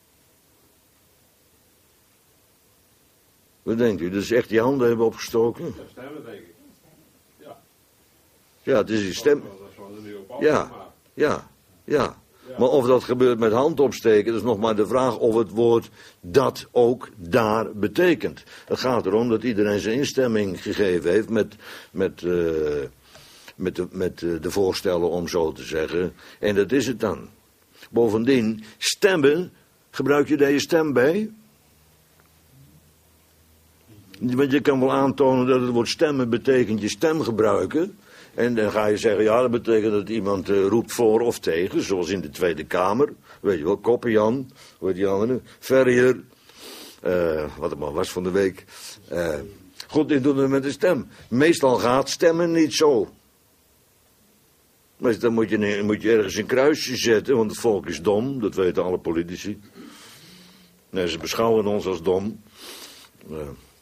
Wat denkt u, dus echt die handen hebben opgestoken? Ja, stemmen denk ik. Ja. Ja, het is die stem. Dat is wel een nieuwe Paulus, Ja, maar- ja, ja. Ja. Maar of dat gebeurt met hand opsteken, dat is nog maar de vraag of het woord dat ook daar betekent. Het gaat erom dat iedereen zijn instemming gegeven heeft met, met, uh, met, de, met uh, de voorstellen, om zo te zeggen. En dat is het dan. Bovendien, stemmen, gebruik je daar je stem bij? Want je kan wel aantonen dat het woord stemmen betekent je stem gebruiken. En dan ga je zeggen, ja, dat betekent dat iemand uh, roept voor of tegen, zoals in de Tweede Kamer. Weet je wel, Koppenjan, hoe heet die andere? Ferrier, uh, wat het maar was van de week. Uh, goed, dit doen we met de stem. Meestal gaat stemmen niet zo. Maar dan moet je, moet je ergens een kruisje zetten, want het volk is dom, dat weten alle politici. Nee, ze beschouwen ons als dom. Uh,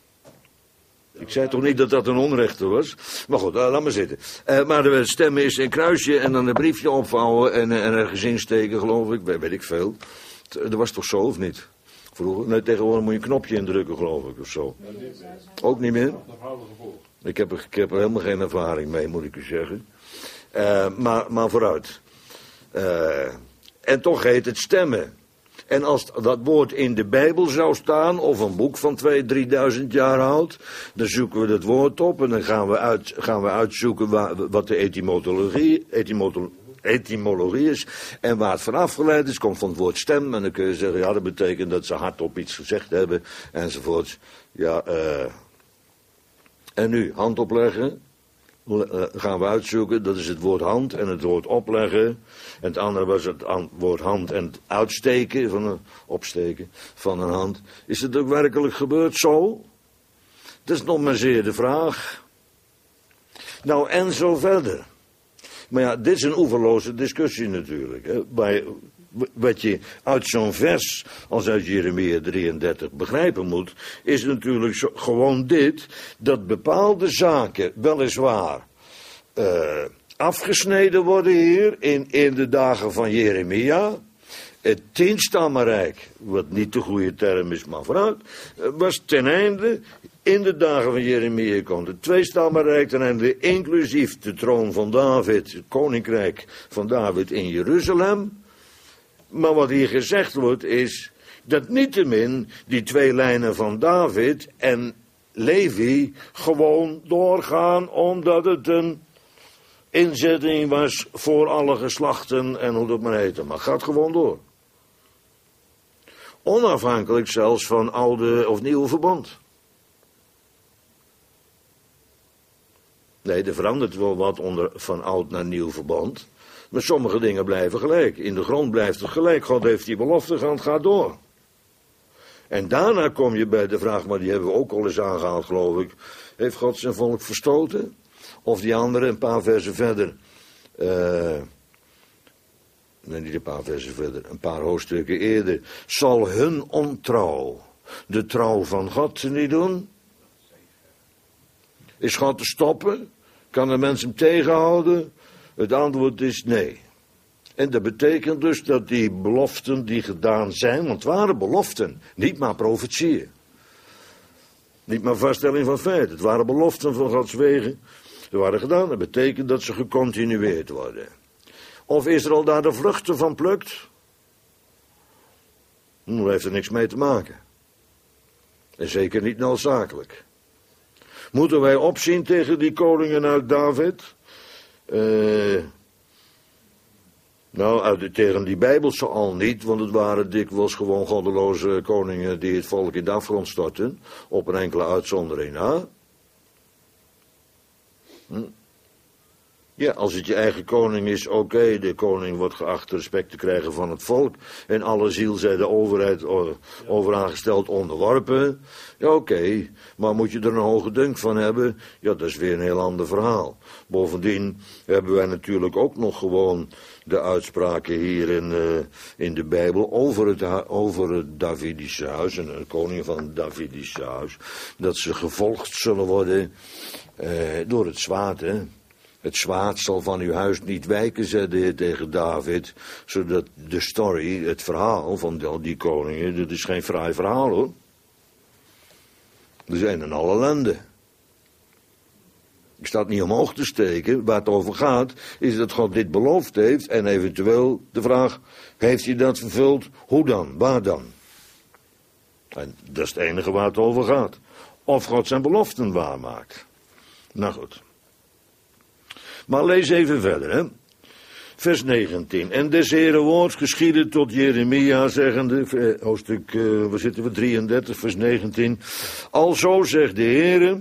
Ik zei toch niet dat dat een onrechte was? Maar goed, uh, laat maar zitten. Uh, maar de stemmen is een kruisje en dan een briefje opvouwen en, en ergens insteken, geloof ik. Weet, weet ik veel. Dat was toch zo, of niet? Vroeger, nee, tegenwoordig moet je een knopje indrukken, geloof ik, of zo. Ook niet meer? Ik heb, er, ik heb er helemaal geen ervaring mee, moet ik u zeggen. Uh, maar, maar vooruit. Uh, en toch heet het stemmen. En als dat woord in de Bijbel zou staan, of een boek van tweeduizend, drieduizend jaar oud, dan zoeken we dat woord op en dan gaan we, uit, gaan we uitzoeken waar, wat de etymologie, etymolo, etymologie is. En waar het van afgeleid is, komt van het woord stem. En dan kun je zeggen, ja, dat betekent dat ze hardop iets gezegd hebben, enzovoort. Ja, uh, en nu, hand opleggen. Uh, gaan we uitzoeken, dat is het woord hand en het woord opleggen. En het andere was het woord hand en het uitsteken, van een, opsteken van een hand. Is het ook werkelijk gebeurd zo? Dat is nog maar zeer de vraag. Nou, en zo verder. Maar ja, dit is een oeverloze discussie natuurlijk. Hè. Bij, wat je uit zo'n vers als uit Jeremia drieëndertig begrijpen moet, is natuurlijk zo, gewoon dit, dat bepaalde zaken weliswaar uh, afgesneden worden hier in, in de dagen van Jeremia. Het tienstammenrijk, wat niet de goede term is, maar vooruit, was ten einde, in de dagen van Jeremia komt het tweestammenrijk ten einde, inclusief de troon van David, het koninkrijk van David in Jeruzalem. Maar wat hier gezegd wordt is dat niettemin die twee lijnen van David en Levi gewoon doorgaan omdat het een inzetting was voor alle geslachten en hoe dat maar heette. Maar gaat gewoon door. Onafhankelijk zelfs van oude of nieuwe verbond. Nee, er verandert wel wat onder van oud naar nieuw verbond. Maar sommige dingen blijven gelijk. In de grond blijft het gelijk. God heeft die belofte gehad, gaat door. En daarna kom je bij de vraag, maar die hebben we ook al eens aangehaald, geloof ik. Heeft God zijn volk verstoten? Of die andere, een paar versen verder. Uh, nee, niet een paar versen verder. Een paar hoofdstukken eerder. Zal hun ontrouw de trouw van God niet doen? Is God te stoppen? Kan de mens hem tegenhouden? Het antwoord is nee. En dat betekent dus dat die beloften die gedaan zijn, want het waren beloften, niet maar profetieën. Niet maar vaststelling van feiten, het waren beloften van Gods wegen. Ze waren gedaan, dat betekent dat ze gecontinueerd worden. Of Israël daar de vruchten van plukt? Daar heeft er niks mee te maken. En zeker niet noodzakelijk. Moeten wij opzien tegen die koningen uit David? Uh, nou, uit, tegen die Bijbelse al niet, want het waren dikwijls gewoon goddeloze koningen die het volk in de afgrond stortten, op een enkele uitzondering na. Hm? Ja, als het je eigen koning is, oké, okay, de koning wordt geacht respect te krijgen van het volk. En alle ziel zij de overheid overaangesteld onderworpen. Ja, oké, okay, maar moet je er een hoge dunk van hebben? Ja, dat is weer een heel ander verhaal. Bovendien hebben wij natuurlijk ook nog gewoon de uitspraken hier in, uh, in de Bijbel over het, over het Davidische huis, en de koning van het Davidische huis, dat ze gevolgd zullen worden uh, door het zwaard, hè. Het zwaard zal van uw huis niet wijken, zei de Heer tegen David, zodat de story, het verhaal van die koningen, dat is geen fraai verhaal hoor. Er zijn een al ellende. Ik sta het niet omhoog te steken, waar het over gaat, is dat God dit beloofd heeft en eventueel de vraag, heeft hij dat vervuld? Hoe dan? Waar dan? En dat is het enige waar het over gaat. Of God zijn beloften waarmaakt. Nou goed. Maar lees even verder, hè. Vers negentien. En des Heeren woord geschiedde tot Jeremia, zeggende, hoofdstuk, uh, waar zitten we, drieëndertig, vers negentien. Alzo zegt de Heere,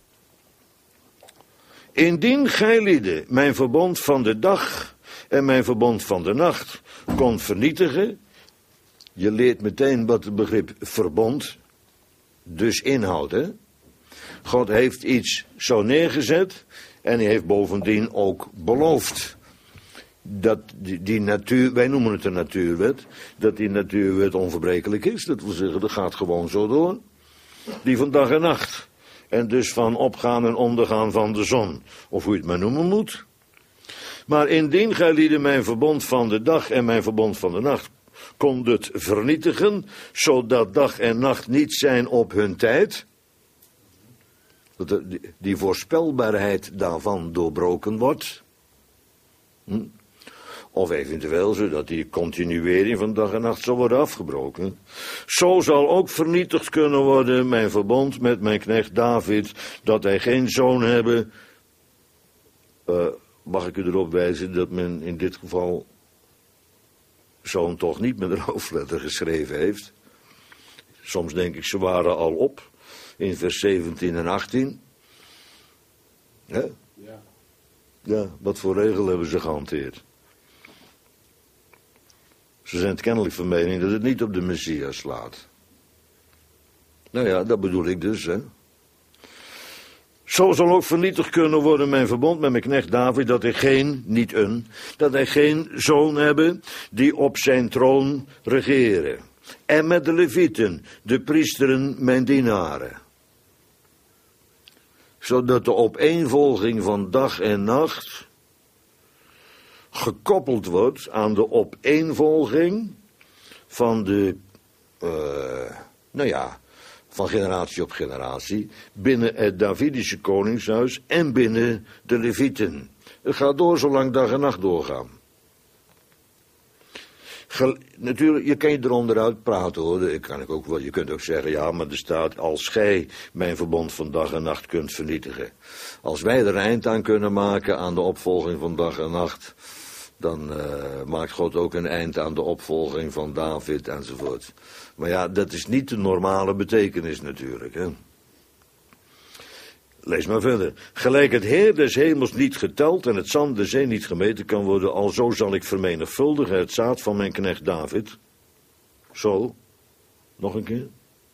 indien gij lieden mijn verbond van de dag en mijn verbond van de nacht kon vernietigen. Je leert meteen wat het begrip verbond dus inhoudt, hè. God heeft iets zo neergezet en hij heeft bovendien ook beloofd dat die, die natuur, wij noemen het een natuurwet, dat die natuurwet onverbrekelijk is. Dat wil zeggen, dat gaat gewoon zo door. Die van dag en nacht. En dus van opgaan en ondergaan van de zon. Of hoe je het maar noemen moet. Maar indien gij lieden mijn verbond van de dag en mijn verbond van de nacht kon het vernietigen, zodat dag en nacht niet zijn op hun tijd, dat die voorspelbaarheid daarvan doorbroken wordt. Hm? Of eventueel zodat die continuering van dag en nacht zal worden afgebroken. Zo zal ook vernietigd kunnen worden mijn verbond met mijn knecht David, dat hij geen zoon hebben. Uh, mag ik u erop wijzen dat men in dit geval zoon toch niet met een hoofdletter geschreven heeft. Soms denk ik ze waren al op. In vers zeventien en achttien. Ja? Ja. Ja, wat voor regel hebben ze gehanteerd? Ze zijn het kennelijk van mening dat het niet op de Messias slaat. Nou ja, dat bedoel ik dus, hè. Zo zal ook vernietigd kunnen worden mijn verbond met mijn knecht David, dat hij geen, niet een, dat hij geen zoon hebben die op zijn troon regeren. En met de levieten, de priesteren, mijn dienaren. Zodat de opeenvolging van dag en nacht gekoppeld wordt aan de opeenvolging van de, uh, nou ja, van generatie op generatie, binnen het Davidische koningshuis en binnen de levieten. Het gaat door zolang dag en nacht doorgaan. Gel- natuurlijk, je kan je eronder uit praten hoor. Ik kan ik ook wel. Je kunt ook zeggen, ja, maar er staat, als gij mijn verbond van dag en nacht kunt vernietigen. Als wij er een eind aan kunnen maken aan de opvolging van dag en nacht, dan uh, maakt God ook een eind aan de opvolging van David enzovoort. Maar ja, dat is niet de normale betekenis natuurlijk, hè. Lees maar verder. Gelijk het Heer des hemels niet geteld en het zand der zee niet gemeten kan worden, alzo zal ik vermenigvuldigen het zaad van mijn knecht David. Zo. Nog een keer.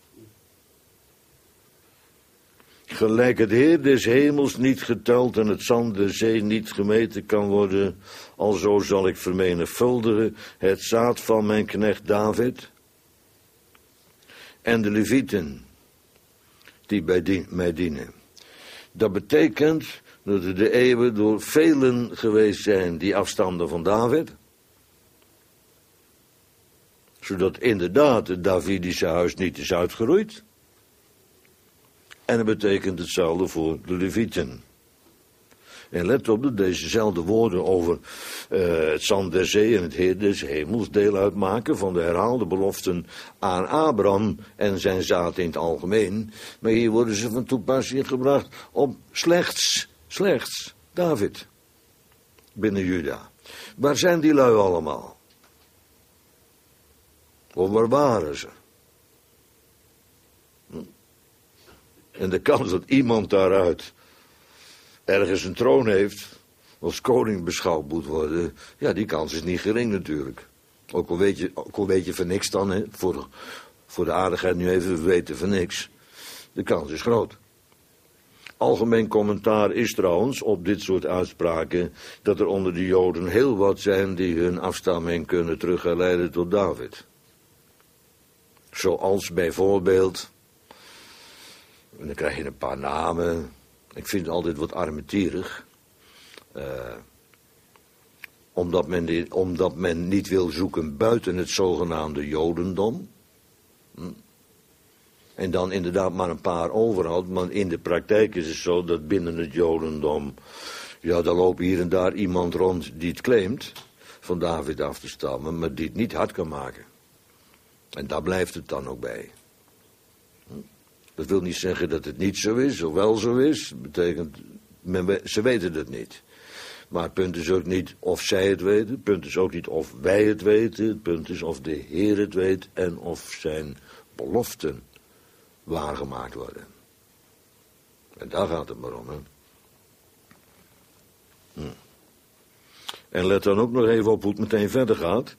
Gelijk het Heer des hemels niet geteld en het zand der zee niet gemeten kan worden, alzo zal ik vermenigvuldigen het zaad van mijn knecht David. En de Levieten, die bij die, mij dienen. Dat betekent dat er de eeuwen door velen geweest zijn die afstamden van David. Zodat inderdaad het Davidische huis niet is uitgeroeid. En dat betekent hetzelfde voor de Levieten. En let op dat dezezelfde woorden over uh, het zand der zee en het Heer des hemels deel uitmaken van de herhaalde beloften aan Abraham en zijn zaad in het algemeen. Maar hier worden ze van toepassing gebracht op slechts, slechts David binnen Juda. Waar zijn die lui allemaal? Of waar waren ze? Hm? En de kans dat iemand daaruit ergens een troon heeft, als koning beschouwd moet worden, ja, die kans is niet gering natuurlijk. Ook al weet je, ook al weet je van niks dan, hè, voor, voor de aardigheid nu even, we weten van niks. De kans is groot. Algemeen commentaar is trouwens op dit soort uitspraken dat er onder de Joden heel wat zijn die hun afstamming kunnen terugleiden tot David. Zoals bijvoorbeeld, en dan krijg je een paar namen. Ik vind het altijd wat armetierig. Uh, omdat, men die, omdat men niet wil zoeken buiten het zogenaamde Jodendom. Hm. En dan inderdaad maar een paar overhoudt. Maar in de praktijk is het zo dat binnen het Jodendom, ja, daar loopt hier en daar iemand rond die het claimt van David af te stammen, maar die het niet hard kan maken. En daar blijft het dan ook bij. Hm. Dat wil niet zeggen dat het niet zo is, of wel zo is. Dat betekent, men, ze weten het niet. Maar het punt is ook niet of zij het weten. Het punt is ook niet of wij het weten. Het punt is of de Heer het weet en of zijn beloften waargemaakt worden. En daar gaat het maar om, hè. Hm. En let dan ook nog even op hoe het meteen verder gaat.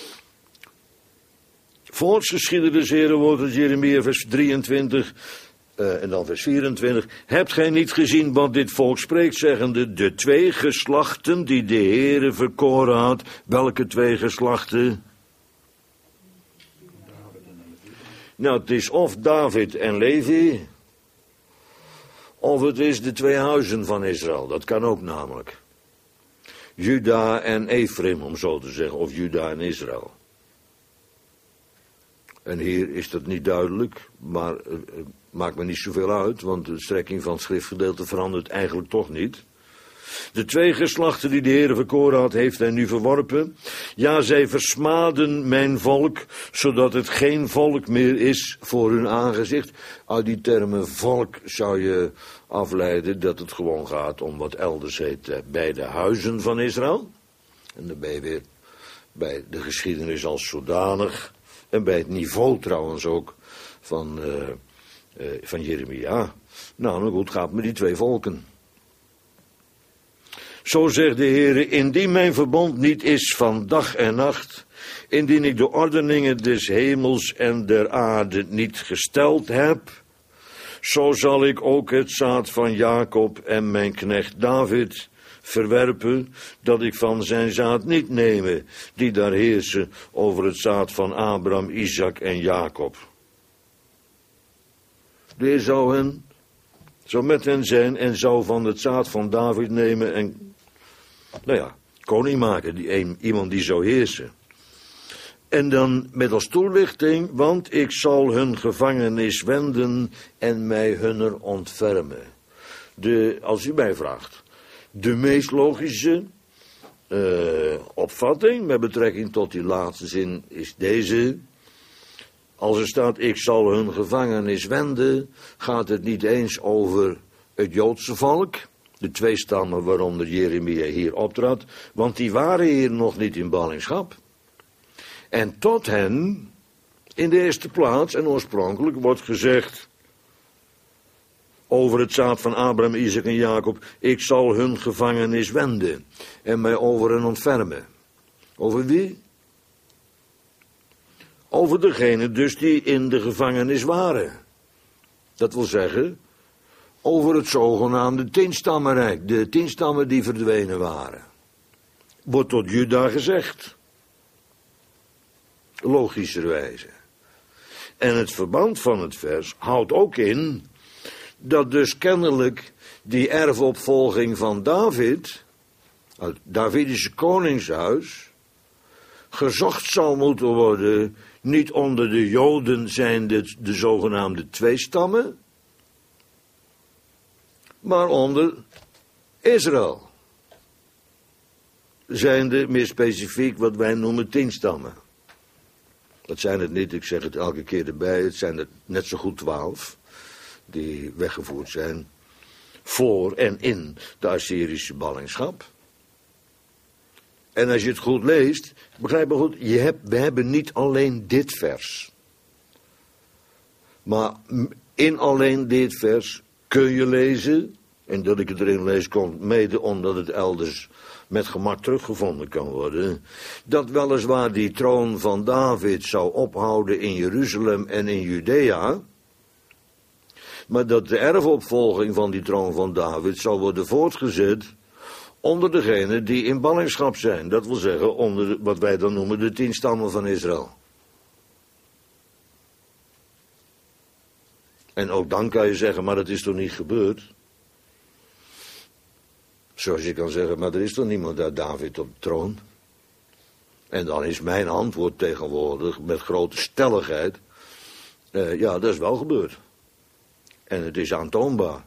Voorts geschiedde des Heren woord uit Jeremia vers drieëntwintig uh, en dan vers vierentwintig. Hebt gij niet gezien wat dit volk spreekt, zeggende, de twee geslachten die de Heere verkoren had. Welke twee geslachten? Nou, het is of David en Levi, of het is de twee huizen van Israël. Dat kan ook namelijk. Juda en Ephraim, om zo te zeggen, of Juda en Israël. En hier is dat niet duidelijk, maar uh, maakt me niet zoveel uit, want de strekking van het schriftgedeelte verandert eigenlijk toch niet. De twee geslachten die de Heer verkoren had, heeft hij nu verworpen. Ja, zij versmaden mijn volk, zodat het geen volk meer is voor hun aangezicht. Uit die termen volk zou je afleiden dat het gewoon gaat om wat elders heet uh, bij de huizen van Israël. En dan ben je weer bij de geschiedenis als zodanig. En bij het niveau trouwens ook van, uh, uh, van Jeremia. Nou, nou goed, gaat met die twee volken. Zo zegt de Heere, indien mijn verbond niet is van dag en nacht, indien ik de ordeningen des hemels en der aarde niet gesteld heb, zo zal ik ook het zaad van Jacob en mijn knecht David verwerpen, dat ik van zijn zaad niet neme, die daar heersen over het zaad van Abraham, Isaac en Jacob. De Heer zou hen, zou met hen zijn en zou van het zaad van David nemen en, nou ja, koning maken, die een, iemand die zou heersen. En dan met als toelichting, want ik zal hun gevangenis wenden en mij hunner ontfermen. De, als u mij vraagt, de meest logische uh, opvatting met betrekking tot die laatste zin is deze. Als er staat, ik zal hun gevangenis wenden, gaat het niet eens over het Joodse volk, de twee stammen waaronder Jeremia hier optrad, want die waren hier nog niet in ballingschap. En tot hen, in de eerste plaats en oorspronkelijk, wordt gezegd over het zaad van Abraham, Isaac en Jacob, ik zal hun gevangenis wenden en mij over hen ontfermen. Over wie? Over degenen dus die in de gevangenis waren. Dat wil zeggen, over het zogenaamde tienstammenrijk, de tien stammen die verdwenen waren. Wordt tot Juda gezegd. Logischerwijze. En het verband van het vers houdt ook in dat dus kennelijk die erfopvolging van David, het Davidische koningshuis, gezocht zal moeten worden, niet onder de Joden zijn de, de zogenaamde twee stammen, maar onder Israël. Zijn de meer specifiek wat wij noemen tien stammen. Dat zijn het niet, ik zeg het elke keer erbij, het zijn er net zo goed twaalf die weggevoerd zijn voor en in de Assyrische ballingschap. En als je het goed leest, begrijp me goed, je hebt, we hebben niet alleen dit vers. Maar in alleen dit vers kun je lezen, en dat ik het erin lees komt mede omdat het elders met gemak teruggevonden kan worden, dat weliswaar die troon van David zou ophouden in Jeruzalem en in Judea, maar dat de erfopvolging van die troon van David zal worden voortgezet onder degenen die in ballingschap zijn. Dat wil zeggen onder de, wat wij dan noemen de tien stammen van Israël. En ook dan kan je zeggen, maar dat is toch niet gebeurd? Zoals je kan zeggen, maar er is toch niemand uit David op de troon? En dan is mijn antwoord tegenwoordig met grote stelligheid, uh, ja, dat is wel gebeurd. En het is aantoonbaar.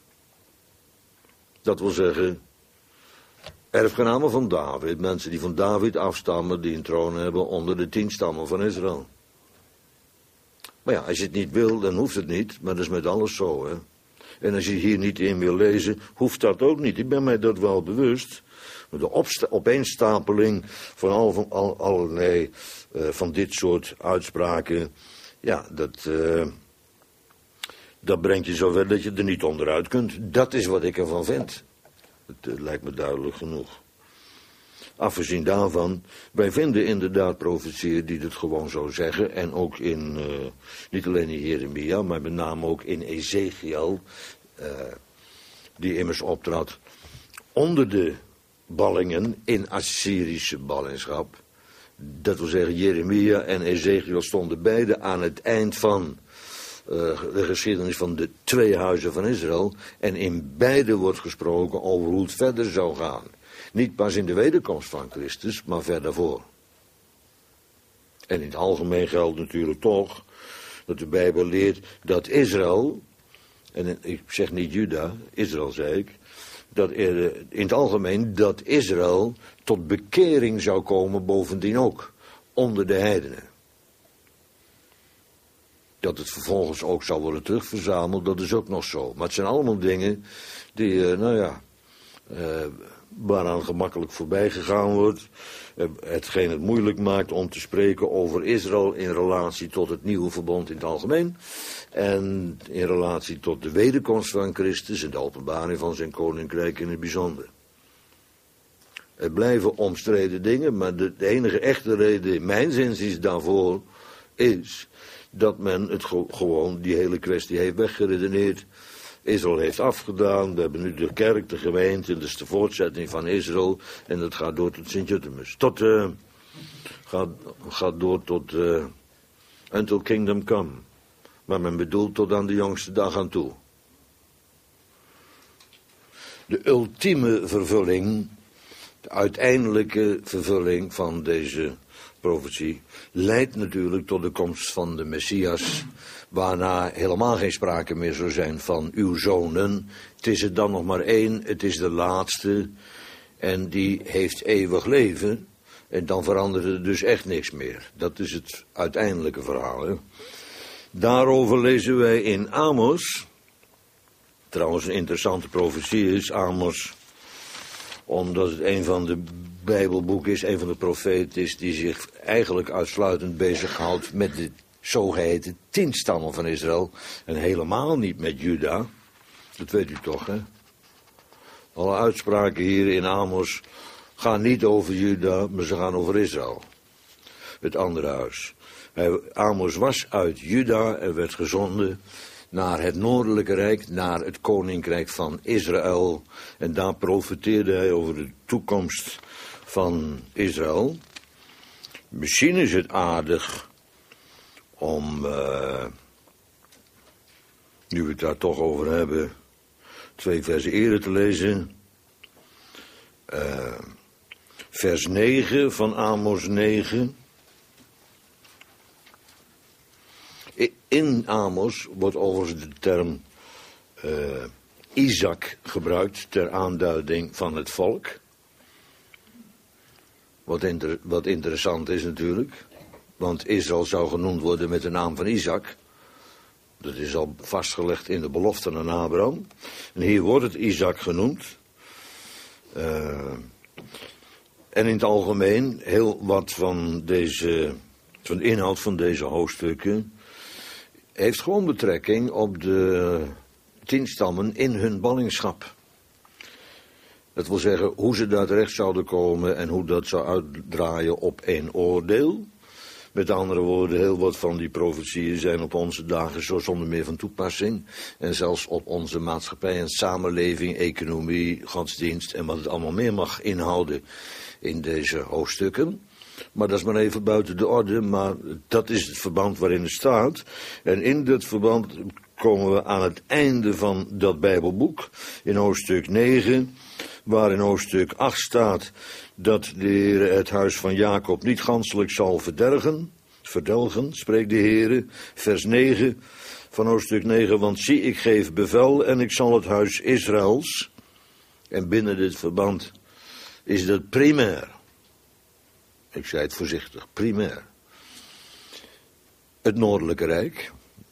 Dat wil zeggen, erfgenamen van David, mensen die van David afstammen, die een troon hebben onder de tien stammen van Israël. Maar ja, als je het niet wil, dan hoeft het niet, maar dat is met alles zo, hè. En als je hier niet in wil lezen, hoeft dat ook niet. Ik ben mij dat wel bewust. De opsta- opeenstapeling van al, van al, allerlei uh, van dit soort uitspraken, ja, dat, uh, dat brengt je zover dat je er niet onderuit kunt. Dat is wat ik ervan vind. Het uh, lijkt me duidelijk genoeg. Afgezien daarvan, wij vinden inderdaad profetieën die het gewoon zo zeggen. En ook in, uh, niet alleen in Jeremia, maar met name ook in Ezekiel. Uh, die immers optrad onder de ballingen in Assyrische ballingschap. Dat wil zeggen, Jeremia en Ezekiel stonden beide aan het eind van uh, de geschiedenis van de twee huizen van Israël. En in beide wordt gesproken over hoe het verder zou gaan. Niet pas in de wederkomst van Christus, maar verder voor. En in het algemeen geldt natuurlijk toch dat de Bijbel leert dat Israël, en ik zeg niet Juda, Israël zei ik, dat er, in het algemeen dat Israël tot bekering zou komen bovendien ook, onder de heidenen. Dat het vervolgens ook zou worden terugverzameld, dat is ook nog zo. Maar het zijn allemaal dingen die, uh, nou ja, uh, waaraan gemakkelijk voorbij gegaan wordt. Hetgeen het moeilijk maakt om te spreken over Israël in relatie tot het nieuwe verbond in het algemeen. En in relatie tot de wederkomst van Christus en de openbaring van zijn koninkrijk in het bijzonder. Het blijven omstreden dingen, maar de, de enige echte reden in mijn zinziens daarvoor is dat men het go- gewoon die hele kwestie heeft weggeredeneerd. Israël heeft afgedaan, we hebben nu de kerk, de gemeente, dat is de voortzetting van Israël. En dat gaat door tot Sint-Jutemus. Tot, uh, gaat, gaat door tot, uh, until kingdom come. Maar men bedoelt tot aan de jongste dag aan toe. De ultieme vervulling, de uiteindelijke vervulling van deze profetie, leidt natuurlijk tot de komst van de Messias, waarna helemaal geen sprake meer zou zijn van uw zonen. Het is er dan nog maar één, het is de laatste. En die heeft eeuwig leven. En dan verandert er dus echt niks meer. Dat is het uiteindelijke verhaal. Hè? Daarover lezen wij in Amos. Trouwens een interessante profetie is Amos. Omdat het een van de Bijbelboeken is, een van de profeten is die zich eigenlijk uitsluitend bezighoudt met de zogeheten tien stammen van Israël. En helemaal niet met Juda. Dat weet u toch, hè? Alle uitspraken hier in Amos gaan niet over Juda, maar ze gaan over Israël. Het andere huis. Hij, Amos was uit Juda en werd gezonden naar het noordelijke rijk, naar het koninkrijk van Israël. En daar profeteerde hij over de toekomst van Israël. Misschien is het aardig om, uh, nu we het daar toch over hebben, twee versen eerder te lezen. Uh, vers negen van Amos negen. In Amos wordt overigens de term uh, Isaac gebruikt ter aanduiding van het volk. Wat, inter, wat interessant is natuurlijk. Want Israël zou genoemd worden met de naam van Isaac. Dat is al vastgelegd in de belofte aan Abraham. En hier wordt het Isaac genoemd. Uh, en in het algemeen heel wat van deze, van de inhoud van deze hoofdstukken heeft gewoon betrekking op de tien stammen in hun ballingschap. Dat wil zeggen hoe ze daar terecht zouden komen en hoe dat zou uitdraaien op één oordeel. Met andere woorden, heel wat van die profetieën zijn op onze dagen zo zonder meer van toepassing. En zelfs op onze maatschappij en samenleving, economie, godsdienst en wat het allemaal meer mag inhouden in deze hoofdstukken. Maar dat is maar even buiten de orde, maar dat is het verband waarin het staat. En in dat verband komen we aan het einde van dat Bijbelboek, in hoofdstuk negen, waar in hoofdstuk acht staat dat de Heer het huis van Jacob niet ganselijk zal verdelgen, verdelgen, spreekt de Heer, vers negen van hoofdstuk negen, want zie, ik geef bevel en ik zal het huis Israëls, en binnen dit verband is dat primair. Ik zei het voorzichtig, primair. Het Noordelijke Rijk.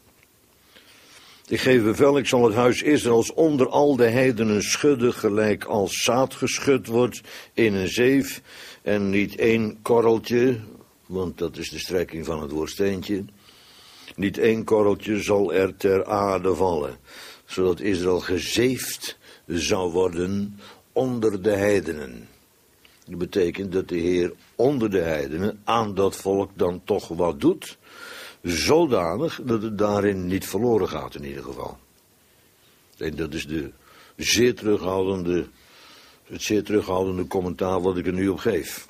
Ik geef bevel, ik zal het huis Israëls onder al de heidenen schudden, gelijk als zaad geschud wordt in een zeef. En niet één korreltje, want dat is de strekking van het woord steentje. Niet één korreltje zal er ter aarde vallen, zodat Israël gezeefd zou worden onder de heidenen. Dat betekent dat de Heer onder de heidenen aan dat volk dan toch wat doet, zodanig dat het daarin niet verloren gaat in ieder geval. En dat is de zeer terughoudende, het zeer terughoudende commentaar wat ik er nu op geef.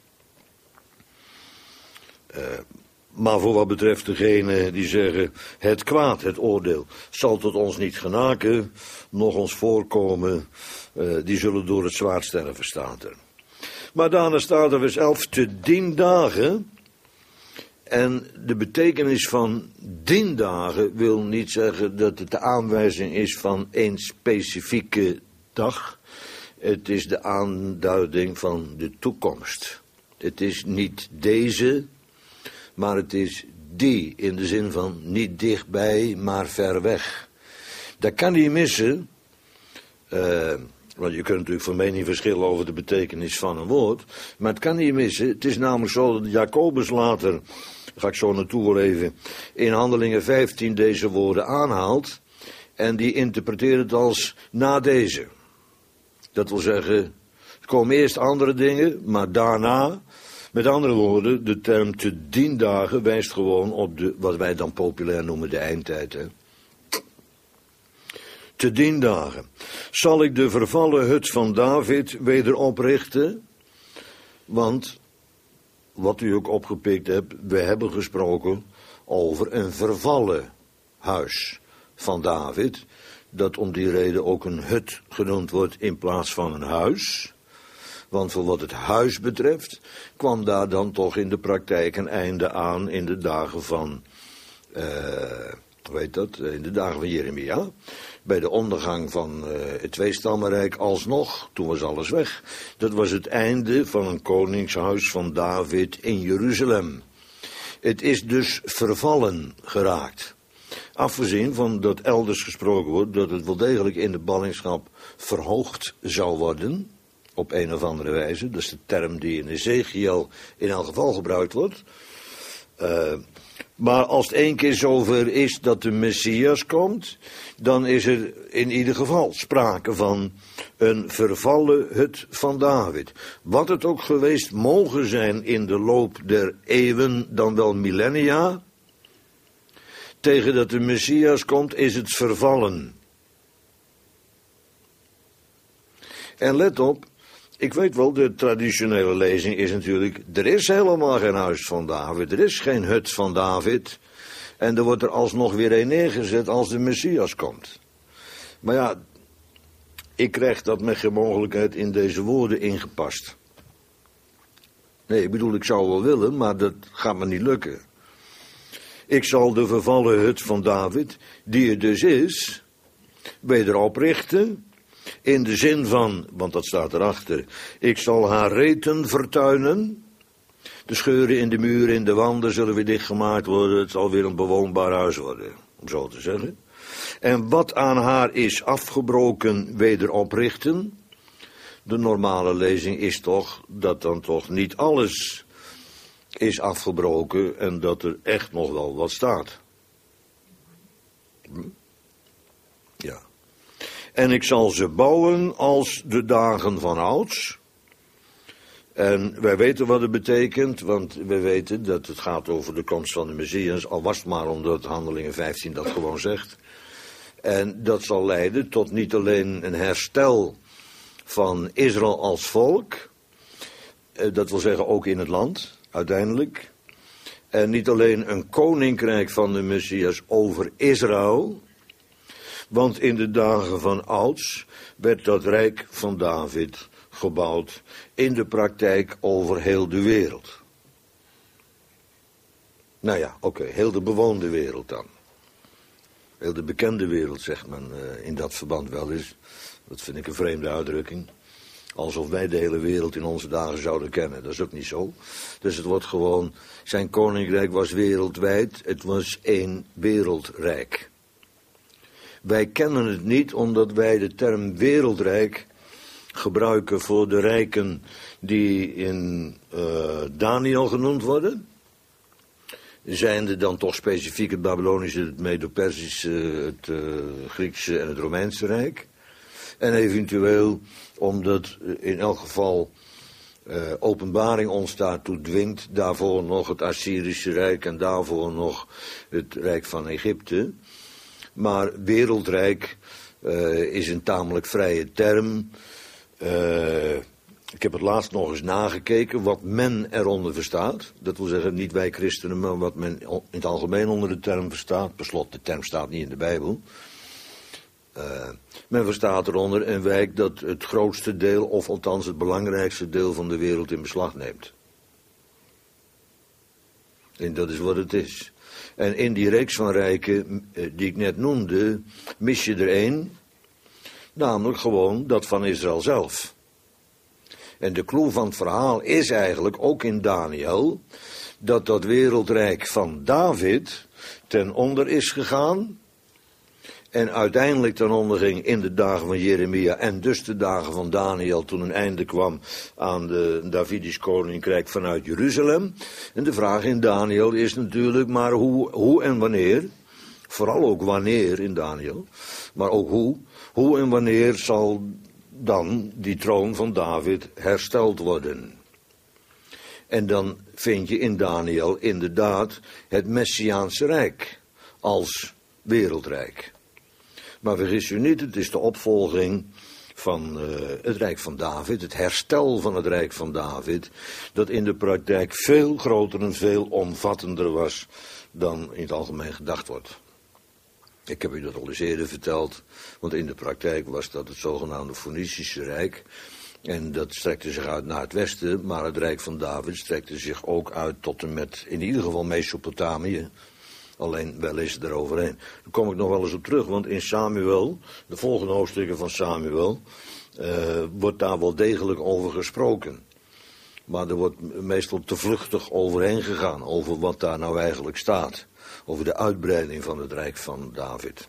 Uh, maar voor wat betreft degene die zeggen, het kwaad, het oordeel, zal tot ons niet genaken, nog ons voorkomen, uh, die zullen door het zwaard sterven, staat er. Maar daarna staat er vers elf, te dien dagen. En de betekenis van dien dagen wil niet zeggen dat het de aanwijzing is van één specifieke dag. Het is de aanduiding van de toekomst. Het is niet deze, maar het is die, in de zin van niet dichtbij, maar ver weg. Dat kan niet missen. Uh, Want je kunt natuurlijk van mening verschillen over de betekenis van een woord. Maar het kan niet missen. Het is namelijk zo dat Jacobus later, daar ga ik zo naartoe wel even, in Handelingen vijftien deze woorden aanhaalt. En die interpreteert het als na deze. Dat wil zeggen, er komen eerst andere dingen, maar daarna, met andere woorden, de term te dien dagen wijst gewoon op de, wat wij dan populair noemen de eindtijd, hè. Te dien dagen zal ik de vervallen hut van David weder oprichten. Want, wat u ook opgepikt hebt, we hebben gesproken over een vervallen huis van David. Dat om die reden ook een hut genoemd wordt in plaats van een huis. Want voor wat het huis betreft kwam daar dan toch in de praktijk een einde aan in de dagen van uh, weet dat, in de dagen van Jeremia. Bij de ondergang van uh, het tweestammenrijk alsnog, toen was alles weg. Dat was het einde van een koningshuis van David in Jeruzalem. Het is dus vervallen geraakt. Afgezien van dat elders gesproken wordt dat het wel degelijk in de ballingschap verhoogd zou worden. Op een of andere wijze. Dat is de term die in Ezekiel in elk geval gebruikt wordt. Uh, maar als het één keer zover is dat de Messias komt, dan is er in ieder geval sprake van een vervallen hut van David. Wat het ook geweest mogen zijn in de loop der eeuwen, dan wel millennia, tegen dat de Messias komt, is het vervallen. En let op, ik weet wel, de traditionele lezing is natuurlijk, er is helemaal geen huis van David, er is geen hut van David. En er wordt er alsnog weer een neergezet als de Messias komt. Maar ja, ik krijg dat met geen mogelijkheid in deze woorden ingepast. Nee, ik bedoel, ik zou wel willen, maar dat gaat me niet lukken. Ik zal de vervallen hut van David, die er dus is, weder oprichten. In de zin van, want dat staat erachter, ik zal haar reten vertuinen. De scheuren in de muren, in de wanden zullen weer dichtgemaakt worden. Het zal weer een bewoonbaar huis worden, om zo te zeggen. En wat aan haar is afgebroken, weder oprichten. De normale lezing is toch dat dan toch niet alles is afgebroken en dat er echt nog wel wat staat. Hm? Ja. En ik zal ze bouwen als de dagen van ouds. En wij weten wat het betekent, want wij weten dat het gaat over de komst van de Messias, al was het maar omdat Handelingen vijftien dat gewoon zegt. En dat zal leiden tot niet alleen een herstel van Israël als volk, dat wil zeggen ook in het land, uiteindelijk. En niet alleen een koninkrijk van de Messias over Israël, want in de dagen van ouds werd dat rijk van David gebouwd in de praktijk over heel de wereld. Nou ja, oké, okay, heel de bewoonde wereld dan. Heel de bekende wereld, zegt men uh, in dat verband wel eens. Dat vind ik een vreemde uitdrukking. Alsof wij de hele wereld in onze dagen zouden kennen. Dat is ook niet zo. Dus het wordt gewoon, zijn koninkrijk was wereldwijd. Het was één wereldrijk. Wij kennen het niet omdat wij de term wereldrijk gebruiken voor de rijken die in uh, Daniel genoemd worden. Zijn er dan toch specifiek het Babylonische, het Medo-Persische, het uh, Griekse en het Romeinse Rijk. En eventueel omdat in elk geval uh, openbaring ons daartoe dwingt, daarvoor nog het Assyrische Rijk en daarvoor nog het Rijk van Egypte. Maar wereldrijk uh, is een tamelijk vrije term. Uh, ik heb het laatst nog eens nagekeken wat men eronder verstaat. Dat wil zeggen niet wij christenen, maar wat men in het algemeen onder de term verstaat. Per slot, de term staat niet in de Bijbel. Uh, men verstaat eronder een wijk dat het grootste deel, of althans het belangrijkste deel van de wereld in beslag neemt. En dat is wat het is. En in die reeks van rijken die ik net noemde, mis je er één. Namelijk gewoon dat van Israël zelf. En de clue van het verhaal is eigenlijk, ook in Daniel, dat dat wereldrijk van David ten onder is gegaan. En uiteindelijk ten onder ging in de dagen van Jeremia en dus de dagen van Daniel, toen een einde kwam aan de Davidisch koninkrijk vanuit Jeruzalem. En de vraag in Daniel is natuurlijk, maar hoe, hoe en wanneer, vooral ook wanneer in Daniel, maar ook hoe, hoe en wanneer zal dan die troon van David hersteld worden. En dan vind je in Daniel inderdaad het Messiaanse Rijk als wereldrijk. Maar vergis u niet, het is de opvolging van uh, het Rijk van David, het herstel van het Rijk van David, dat in de praktijk veel groter en veel omvattender was dan in het algemeen gedacht wordt. Ik heb u dat al eens eerder verteld, want in de praktijk was dat het zogenaamde Foenicische Rijk. En dat strekte zich uit naar het westen, maar het Rijk van David strekte zich ook uit tot en met in ieder geval Mesopotamië. Alleen wel eens eroverheen. Daar kom ik nog wel eens op terug, want in Samuel, de volgende hoofdstukken van Samuel, uh, wordt daar wel degelijk over gesproken. Maar er wordt meestal te vluchtig overheen gegaan, over wat daar nou eigenlijk staat. Over de uitbreiding van het rijk van David.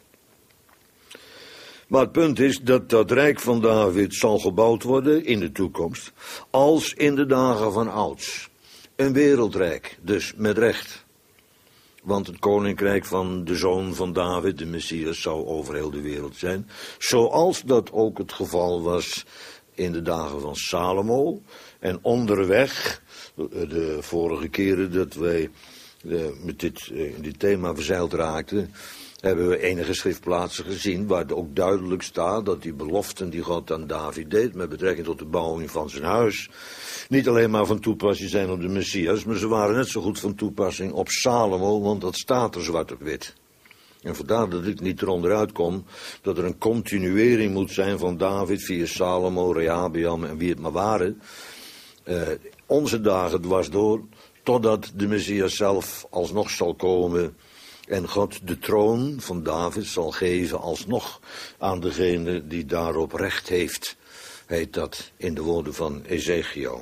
Maar het punt is dat dat rijk van David zal gebouwd worden in de toekomst, als in de dagen van ouds. Een wereldrijk, dus met recht. Want het koninkrijk van de zoon van David, de Messias, zou over heel de wereld zijn. Zoals dat ook het geval was in de dagen van Salomo. En onderweg, de vorige keren dat wij met dit, dit thema verzeild raakten, hebben we enige schriftplaatsen gezien waar ook duidelijk staat dat die beloften die God aan David deed met betrekking tot de bouwing van zijn huis niet alleen maar van toepassing zijn op de Messias, maar ze waren net zo goed van toepassing op Salomo, want dat staat er zwart op wit. En vandaar dat ik niet eronder uitkom dat er een continuering moet zijn van David via Salomo, Rehabeam en wie het maar waren. Uh, onze dagen dwars door, totdat de Messias zelf alsnog zal komen en God de troon van David zal geven alsnog aan degene die daarop recht heeft, heet dat in de woorden van Ezekiel.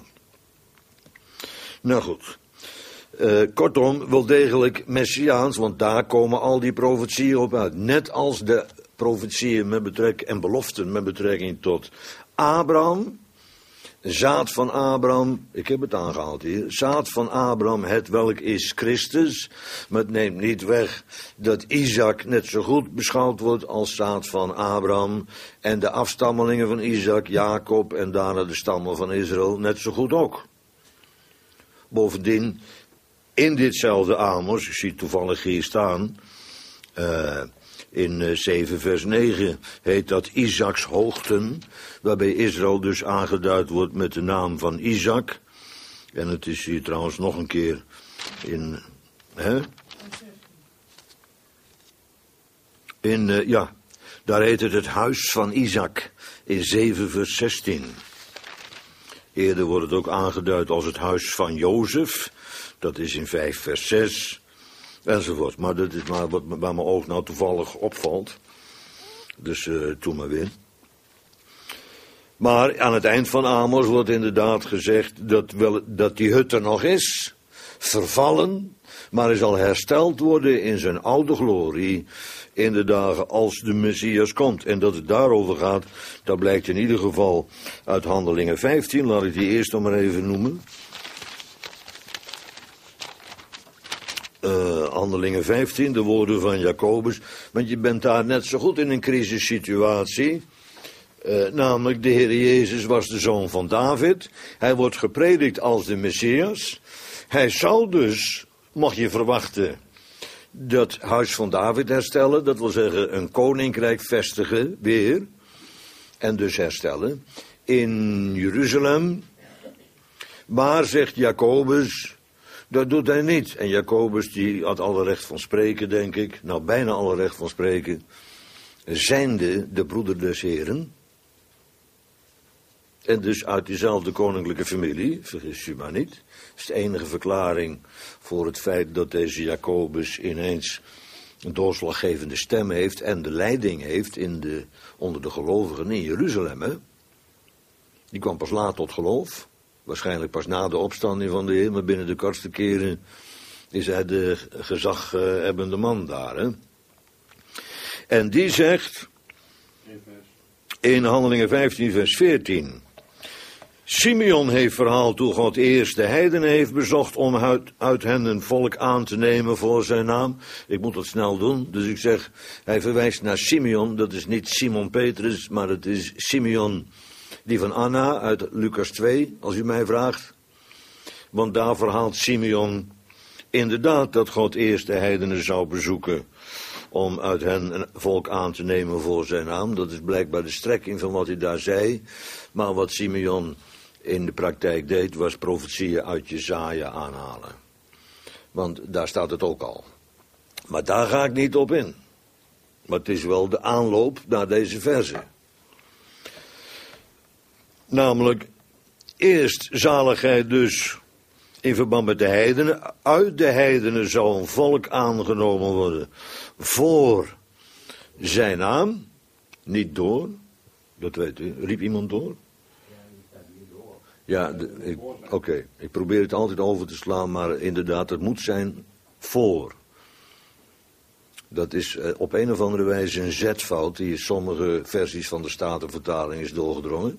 Nou goed, uh, kortom, wel degelijk Messiaans, want daar komen al die profetieën op uit. Net als de profetieën met betrekking en beloften met betrekking tot Abraham, zaad van Abraham, ik heb het aangehaald hier, zaad van Abraham, het welk is Christus, maar het neemt niet weg dat Isaac net zo goed beschouwd wordt als zaad van Abraham en de afstammelingen van Isaac, Jacob en daarna de stammen van Israël net zo goed ook. Bovendien, in ditzelfde Amos, ik zie het toevallig hier staan, uh, in uh, zeven vers negen heet dat Isaaks hoogten, waarbij Israël dus aangeduid wordt met de naam van Isaac. En het is hier trouwens nog een keer in, hè? In, uh, ja, daar heet het het huis van Isaac, in zeven vers zestien. Eerder wordt het ook aangeduid als het huis van Jozef, dat is in vijf vers zes, enzovoort. Maar dat is maar wat waar mijn oog nou toevallig opvalt. Dus uh, doe maar weer. Maar aan het eind van Amos wordt inderdaad gezegd dat, wel, dat die hut er nog is, vervallen, maar hij zal hersteld worden in zijn oude glorie in de dagen als de Messias komt. En dat het daarover gaat, dat blijkt in ieder geval uit Handelingen vijftien, laat ik die eerst nog maar even noemen. Uh, Handelingen vijftien, de woorden van Jacobus, want je bent daar net zo goed in een crisissituatie. Uh, namelijk, de Heer Jezus was de zoon van David. Hij wordt gepredikt als de Messias. Hij zal dus, mag je verwachten, dat huis van David herstellen. Dat wil zeggen, een koninkrijk vestigen, weer. En dus herstellen. In Jeruzalem. Maar, zegt Jacobus, dat doet hij niet. En Jacobus, die had alle recht van spreken, denk ik. Nou, bijna alle recht van spreken. Zijnde de broeder des Heren. En dus uit diezelfde koninklijke familie, vergis u maar niet. Dat is de enige verklaring voor het feit dat deze Jacobus ineens een doorslaggevende stem heeft en de leiding heeft in de, onder de gelovigen in Jeruzalem. Hè? Die kwam pas laat tot geloof. Waarschijnlijk pas na de opstanding van de Heer, maar binnen de kortste keren is hij de gezaghebbende man daar. Hè? En die zegt in Handelingen vijftien vers veertien... Simeon heeft verhaald hoe God eerst de heidenen heeft bezocht om uit, uit hen een volk aan te nemen voor zijn naam. Ik moet dat snel doen, dus ik zeg, hij verwijst naar Simeon, dat is niet Simon Petrus, maar het is Simeon die van Anna uit Lucas twee, als u mij vraagt. Want daar verhaalt Simeon inderdaad dat God eerst de heidenen zou bezoeken om uit hen een volk aan te nemen voor zijn naam. Dat is blijkbaar de strekking van wat hij daar zei. Maar wat Simeon in de praktijk deed, was profetieën uit Jesaja aanhalen. Want daar staat het ook al. Maar daar ga ik niet op in. Maar het is wel de aanloop naar deze verse. Namelijk, eerst zaligheid dus in verband met de heidenen. Uit de heidenen zou een volk aangenomen worden voor zijn naam. Niet door. Dat weet u. Riep iemand door? Ja, oké. Okay. Ik probeer het altijd over te slaan, maar inderdaad, het moet zijn voor. Dat is uh, op een of andere wijze een zetfout die in sommige versies van de Statenvertaling is doorgedrongen.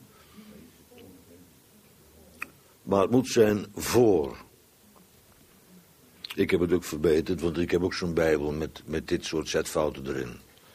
Maar het moet zijn voor. Ik heb het ook verbeterd, want ik heb ook zo'n Bijbel met, met dit soort zetfouten erin.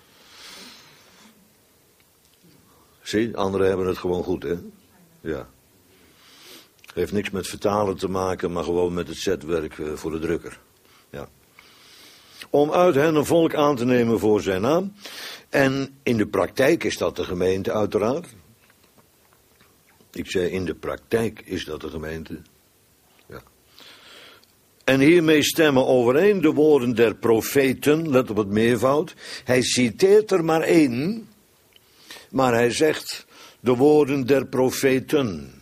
Zie, anderen hebben het gewoon goed, hè? Ja. Heeft niks met vertalen te maken, maar gewoon met het zetwerk uh, voor de drukker. Ja. Om uit hen een volk aan te nemen voor zijn naam. En in de praktijk is dat de gemeente uiteraard. Ik zei in de praktijk is dat de gemeente. Ja. En hiermee stemmen overeen de woorden der profeten, let op het meervoud. Hij citeert er maar één, maar hij zegt de woorden der profeten.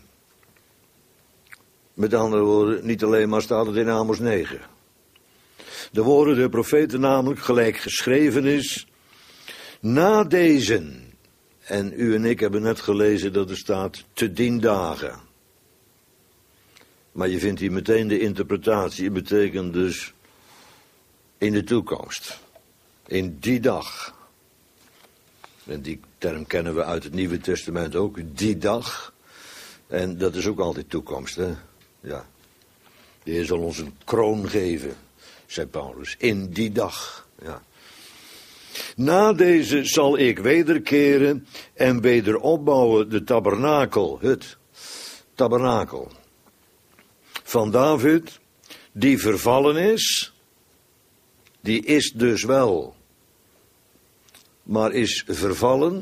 Met andere woorden, niet alleen maar staat het in Amos negen. De woorden der profeten namelijk gelijk geschreven is, na deze. En u en ik hebben net gelezen dat er staat te dien dagen. Maar je vindt hier meteen de interpretatie. Het betekent dus in de toekomst. In die dag. En die term kennen we uit het Nieuwe Testament ook. Die dag. En dat is ook altijd toekomst, hè. Ja. De Heer zal ons een kroon geven, zei Paulus. In die dag. Ja. Na deze zal ik wederkeren en wederopbouwen de tabernakel, het tabernakel van David, die vervallen is, die is dus wel, maar is vervallen,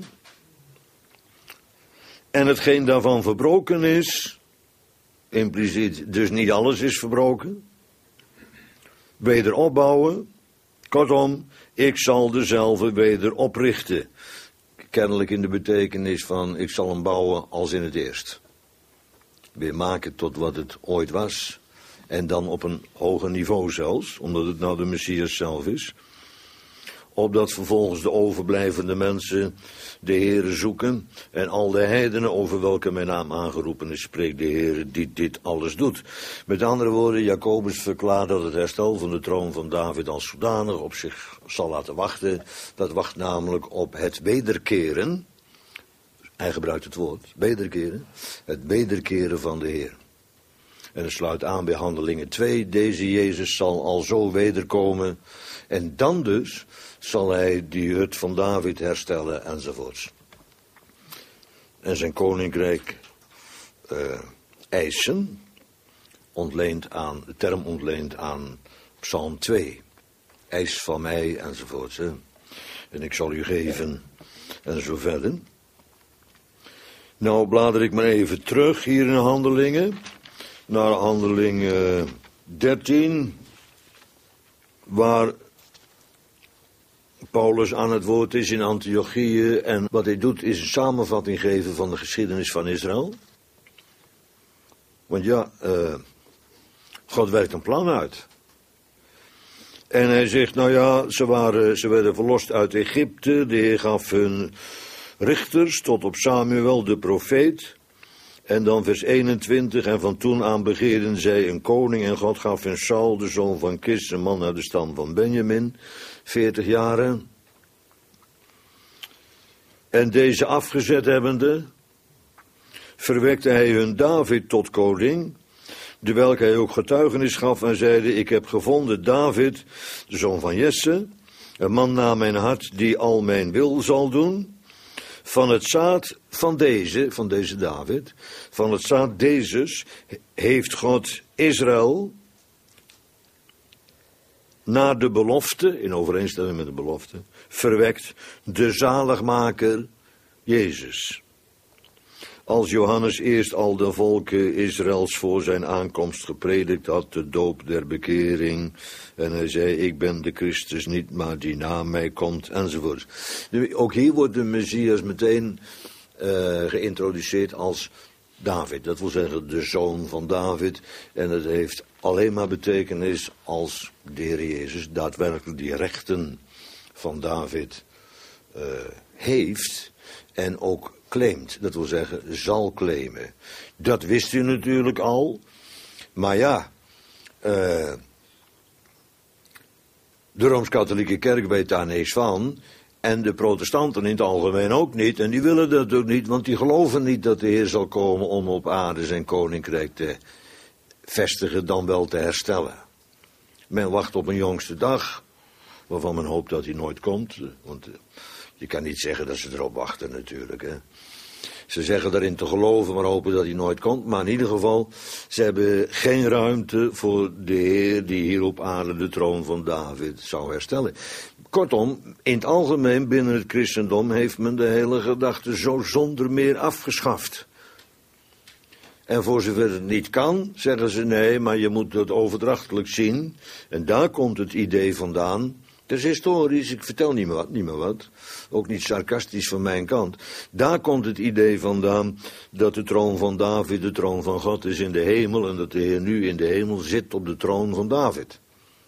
en hetgeen daarvan verbroken is, impliciet dus niet alles is verbroken, wederopbouwen, kortom, ik zal dezelfde weder oprichten. Kennelijk in de betekenis van, ik zal hem bouwen als in het eerst. Weer maken tot wat het ooit was. En dan op een hoger niveau zelfs, omdat het nou de Messias zelf is. Opdat vervolgens de overblijvende mensen de Heere zoeken. En al de heidenen over welke mijn naam aangeroepen is, spreekt de Heere die dit alles doet. Met andere woorden, Jacobus verklaart dat het herstel van de troon van David als zodanig op zich zal laten wachten. Dat wacht namelijk op het wederkeren. Hij gebruikt het woord, wederkeren. Het wederkeren van de Heer. En het sluit aan bij Handelingen twee. Deze Jezus zal al zo wederkomen. En dan dus zal hij die hut van David herstellen enzovoorts. En zijn koninkrijk uh, eisen, ontleend aan, de term ontleend aan Psalm twee. Eis van mij enzovoorts. Hè. En ik zal u geven en zo verder. Nou blader ik maar even terug hier in Handelingen. Naar Handelingen dertien. Waar Paulus aan het woord is in Antiochië. En wat hij doet is een samenvatting geven van de geschiedenis van Israël. Want ja, uh, God werkt een plan uit. En hij zegt, nou ja, ze, waren, ze werden verlost uit Egypte. De Heer gaf hun richters tot op Samuel de profeet. En dan vers eenentwintig, en van toen aan begeerden zij een koning en God gaf hun Saul, de zoon van Kis, een man uit de stam van Benjamin, veertig jaren. En deze afgezet hebbende, verwekte hij hun David tot koning, dewelke hij ook getuigenis gaf en zeide, ik heb gevonden David, de zoon van Jesse, een man naar mijn hart die al mijn wil zal doen. Van het zaad van deze, van deze David, van het zaad Dezes, heeft God Israël naar de belofte, in overeenstemming met de belofte, verwekt de zaligmaker Jezus. Als Johannes eerst al de volken Israëls voor zijn aankomst gepredikt had, de doop der bekering, en hij zei, ik ben de Christus niet, maar die na mij komt, enzovoort. Nu, ook hier wordt de Messias meteen uh, geïntroduceerd als David. Dat wil zeggen de zoon van David. En het heeft alleen maar betekenis als de Heer Jezus daadwerkelijk die rechten van David uh, heeft en ook claimt. Dat wil zeggen zal claimen. Dat wist u natuurlijk al. Maar ja, uh, de Rooms-Katholieke Kerk weet daar niks van. En de protestanten in het algemeen ook niet. En die willen dat ook niet, want die geloven niet dat de Heer zal komen om op aarde zijn koninkrijk te vestigen, dan wel te herstellen. Men wacht op een jongste dag, waarvan men hoopt dat hij nooit komt. Want je kan niet zeggen dat ze erop wachten natuurlijk, hè. Ze zeggen daarin te geloven, maar hopen dat hij nooit komt. Maar in ieder geval, ze hebben geen ruimte voor de Heer die hier op aarde de troon van David zou herstellen. Kortom, in het algemeen binnen het christendom heeft men de hele gedachte zo zonder meer afgeschaft. En voor zover het niet kan, zeggen ze nee, maar je moet dat overdrachtelijk zien. En daar komt het idee vandaan. Dat is historisch, ik vertel niet meer wat, niet meer wat. Ook niet sarcastisch van mijn kant. Daar komt het idee vandaan dat de troon van David de troon van God is in de hemel. En dat de Heer nu in de hemel zit op de troon van David.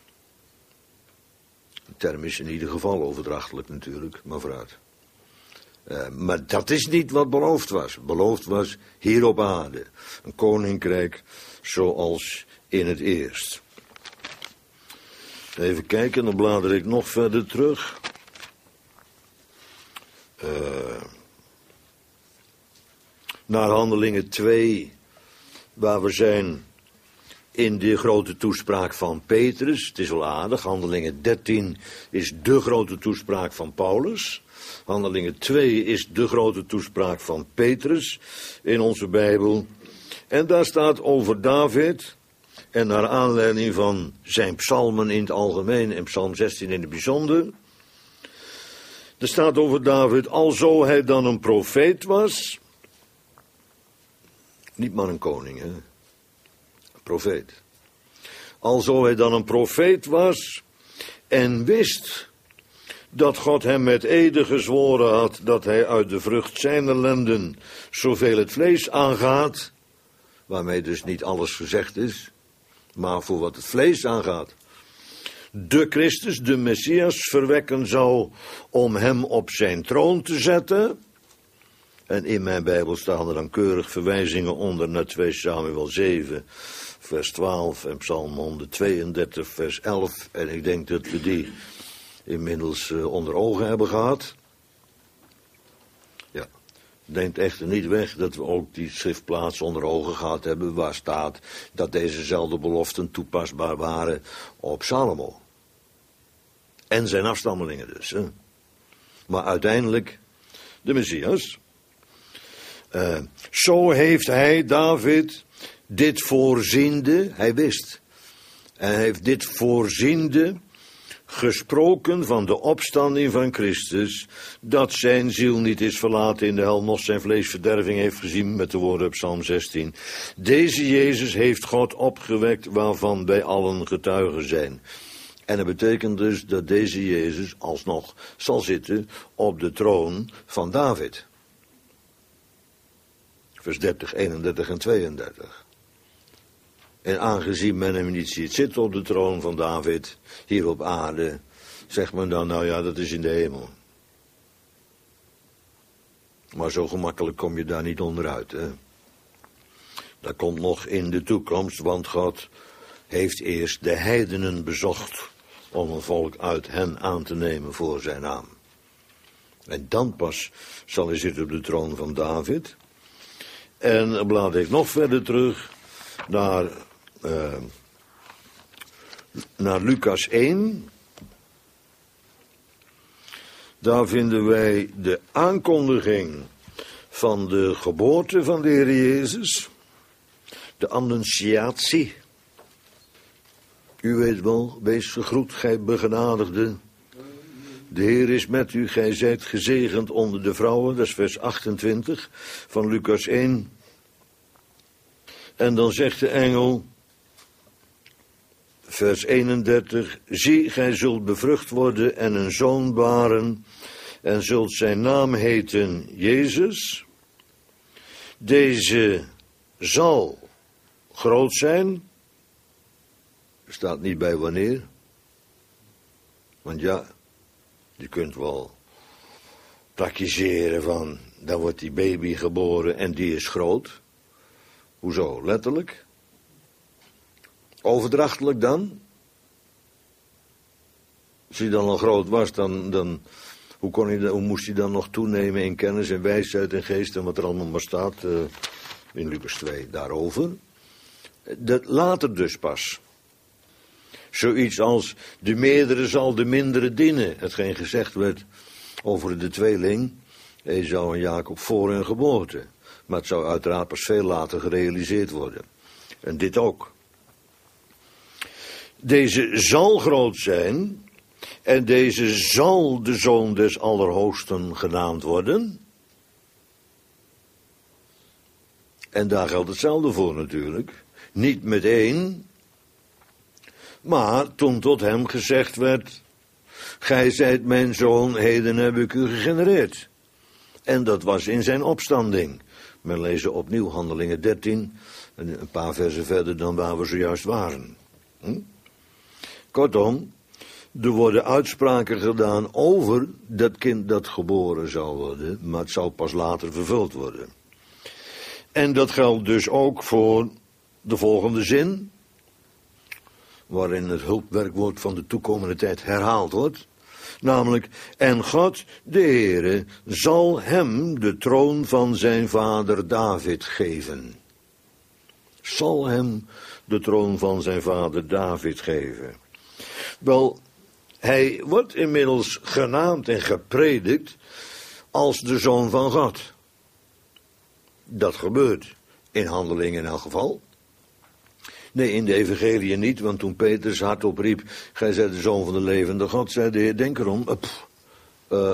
De term is in ieder geval overdrachtelijk natuurlijk, maar vooruit. Uh, maar dat is niet wat beloofd was. Beloofd was hier op aarde. Een koninkrijk zoals in het eerst. Even kijken, dan blader ik nog verder terug. Uh, naar Handelingen twee, waar we zijn in de grote toespraak van Petrus. Het is wel aardig, Handelingen dertien is de grote toespraak van Paulus. Handelingen twee is de grote toespraak van Petrus in onze Bijbel. En daar staat over David. En naar aanleiding van zijn psalmen in het algemeen en psalm zestien in het bijzonder. Er staat over David, alzo hij dan een profeet was. Niet maar een koning, hè. Een profeet. Alzo hij dan een profeet was en wist dat God hem met ede gezworen had dat hij uit de vrucht zijner lenden zoveel het vlees aangaat, waarmee dus niet alles gezegd is, maar voor wat het vlees aangaat, de Christus, de Messias, verwekken zou om hem op zijn troon te zetten. En in mijn Bijbel staan er dan keurig verwijzingen onder naar twee Samuel zeven, vers twaalf en Psalm honderdtweeëndertig, vers elf. En ik denk dat we die inmiddels uh, onder ogen hebben gehad. Ja, neemt echter niet weg dat we ook die schriftplaats onder ogen gehad hebben, waar staat dat dezezelfde beloften toepasbaar waren op Salomo. En zijn afstammelingen dus. Hè. Maar uiteindelijk de Messias. Uh, zo heeft hij, David, dit voorziende, hij wist. Hij heeft dit voorziende gesproken van de opstanding van Christus, dat zijn ziel niet is verlaten in de hel, noch zijn vlees verderving heeft gezien, met de woorden op Psalm zestien. Deze Jezus heeft God opgewekt, waarvan wij allen getuigen zijn. En dat betekent dus dat deze Jezus alsnog zal zitten op de troon van David. Vers dertig, eenendertig en tweeëndertig. En aangezien men hem niet ziet zitten op de troon van David, hier op aarde, zegt men dan, nou ja, dat is in de hemel. Maar zo gemakkelijk kom je daar niet onderuit, hè. Dat komt nog in de toekomst, want God heeft eerst de heidenen bezocht om een volk uit hen aan te nemen voor zijn naam. En dan pas zal hij zitten op de troon van David. En dan blaad ik nog verder terug naar, uh, naar Lucas één. Daar vinden wij de aankondiging van de geboorte van de Heer Jezus. De annunciatie. U weet wel, wees gegroet, gij begenadigde. De Heer is met u, gij zijt gezegend onder de vrouwen. Dat is vers achtentwintig van Lucas één. En dan zegt de engel, vers eenendertig, zie, gij zult bevrucht worden en een zoon baren, en zult zijn naam heten Jezus. Deze zal groot zijn. Er staat niet bij wanneer. Want ja, je kunt wel praktiseren van, dan wordt die baby geboren en die is groot. Hoezo? Letterlijk? Overdrachtelijk dan? Als hij dan al groot was, dan, dan hoe, kon hij, hoe moest hij dan nog toenemen in kennis en wijsheid en geest en wat er allemaal maar staat uh, in Lucas twee daarover. Dat later dus pas. Zoiets als de meerdere zal de mindere dienen. Hetgeen gezegd werd over de tweeling, Esau en Jacob voor hun geboorte. Maar het zou uiteraard pas veel later gerealiseerd worden. En dit ook. Deze zal groot zijn en deze zal de Zoon des Allerhoogsten genaamd worden. En daar geldt hetzelfde voor natuurlijk. Niet meteen, maar toen tot hem gezegd werd, gij zijt mijn zoon, heden heb ik u gegenereerd. En dat was in zijn opstanding. Men lezen opnieuw Handelingen dertien, een paar versen verder dan waar we zojuist waren. Hm? Kortom, er worden uitspraken gedaan over dat kind dat geboren zou worden, maar het zal pas later vervuld worden. En dat geldt dus ook voor de volgende zin, waarin het hulpwerkwoord van de toekomende tijd herhaald wordt. Namelijk, en God, de Heere, zal hem de troon van zijn vader David geven. Zal hem de troon van zijn vader David geven. Wel, hij wordt inmiddels genaamd en gepredikt als de Zoon van God. Dat gebeurt in Handelingen in elk geval. Nee, in de evangelie niet, want toen Petrus hardop riep, gij zijt de Zoon van de levende God, zei de Heer, denk erom, uh, pff, uh,